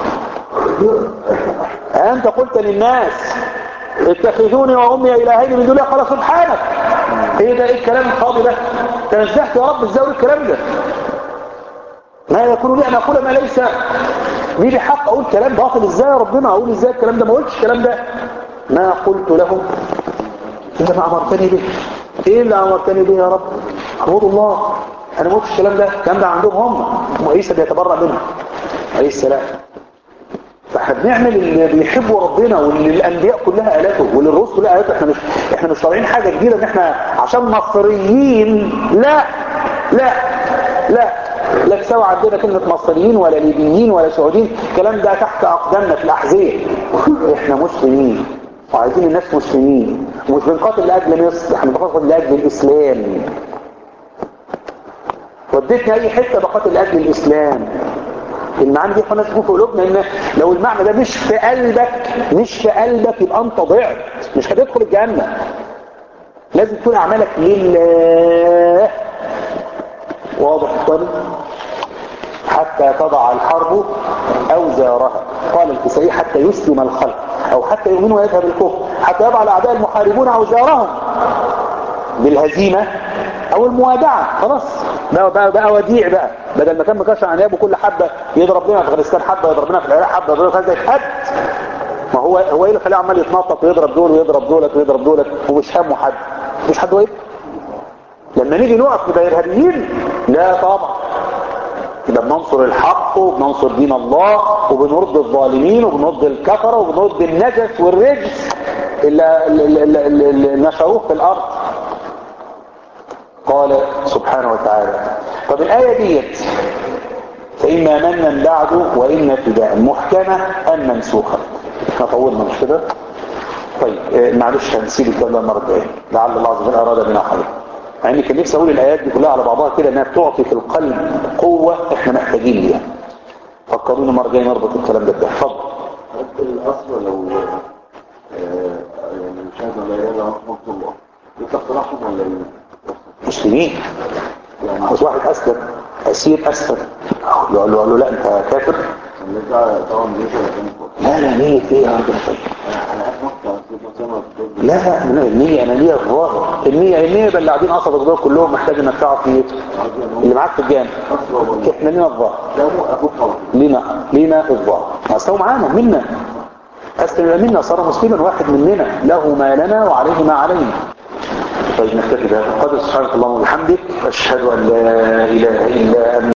انت قلت للناس اتخذوني وامي الهين من دون الله، قال سبحانك. ايه ده؟ ايه الكلام الفاضي ده؟ تنزهت يا رب ازاي الكلام ده؟ ما يكون لي ان اقول ما ليس لي بحق. اقول كلام باطل ازاي يا ربنا؟ اقول ازاي الكلام ده؟ ما قلتش الكلام ده. ما قلت لهم الا ما امرتني به. ايه اللي امرتني به يا رب؟ اعبدوا الله. انا ما قلتش الكلام ده. الكلام ده عندهم هم. وعيسى بيتبرأ منهم عليه السلام. فاحنا بنعمل اللي بيحبوا ربنا واللي الانبياء كلها قالته واللي الرسل كلها قالته. احنا مش طالعين حاجه جديده ان احنا عشان مصريين. لا لا لا لا تساوي عندنا كلمه مصريين ولا ليبيين ولا سعوديين. الكلام ده تحت اقدامنا في الاحذيه. احنا مسلمين وعايزين الناس مسلمين. مش بنقاتل لاجل مصر، احنا بنقاتل لاجل الاسلام. وديتنا اي حته بقاتل لاجل الاسلام. المعنى دي الناس تكون في قلوبنا، ان لو المعنى ده مش في قلبك يبقى انت ضعت، مش هتدخل الجنه. لازم تكون اعمالك لله. واضح اخواني؟ حتى تضع الحرب اوزارها. قال الكسائي حتى يسلم الخلق، او حتى يؤمنوا ويذهب الكفر، حتى يضع الاعداء المحاربون اوزارهم بالهزيمه او الموادعه. خلاص بقى وديع بقى. بدل ما كان مكشر عن يابه كل حبه يضرب لنا في افغانستان، حبه يضرب لنا في العراق، حبه يضرب لنا في هذا. ما هو ايه اللي خليه عمال يتنطط ويضرب دول ويضرب دولت ويضرب دولت ومش همه حد؟ مش حد واقف. لما نيجي نقف نبقى ارهابيين؟ لا طبعا. يبقى بننصر الحق وبننصر دين الله وبنرد الظالمين وبنرد الكفره وبنرد النجس والرجس اللي نشروه في الارض. قال سبحانه وتعالى. طب الآية ديت فإما منا بعد وإما فداء، محكمة أم منسوخة؟ احنا طولنا مش كده؟ طيب معلش هنسيب الكلام ده المرة الجاية لعل الله عز وجل أراد بنا خير. مع إني كان نفسي أقول الآيات دي كلها على بعضها كده إنها بتعطي في القلب قوة إحنا محتاجين ليها. فكرونا المرة الجاية نربط الكلام ده بده. اتفضل. الأصل لو يعني مش عايز على يد رحمة الله بتقترحهم ولا مسلمين. عاوز واحد أسلم أسير أسلم قال له لا أنت كافر. لا نية ايه يا راجل؟ طيب لا النية أنا نية الظاهر. النية اللي قاعدين قصدك دول كلهم محتاج انك تعرف نيته اللي معاك في الجامع. احنا لينا الظاهر، لينا الظاهر. اصله معانا منا أسلم منا، صار مسلما واحد مننا، له ما لنا وعليه ما علينا. طيب نكتفي بهذا القدر. سبحانك اللهم وبحمدك أشهد أن لا إله إلا أنت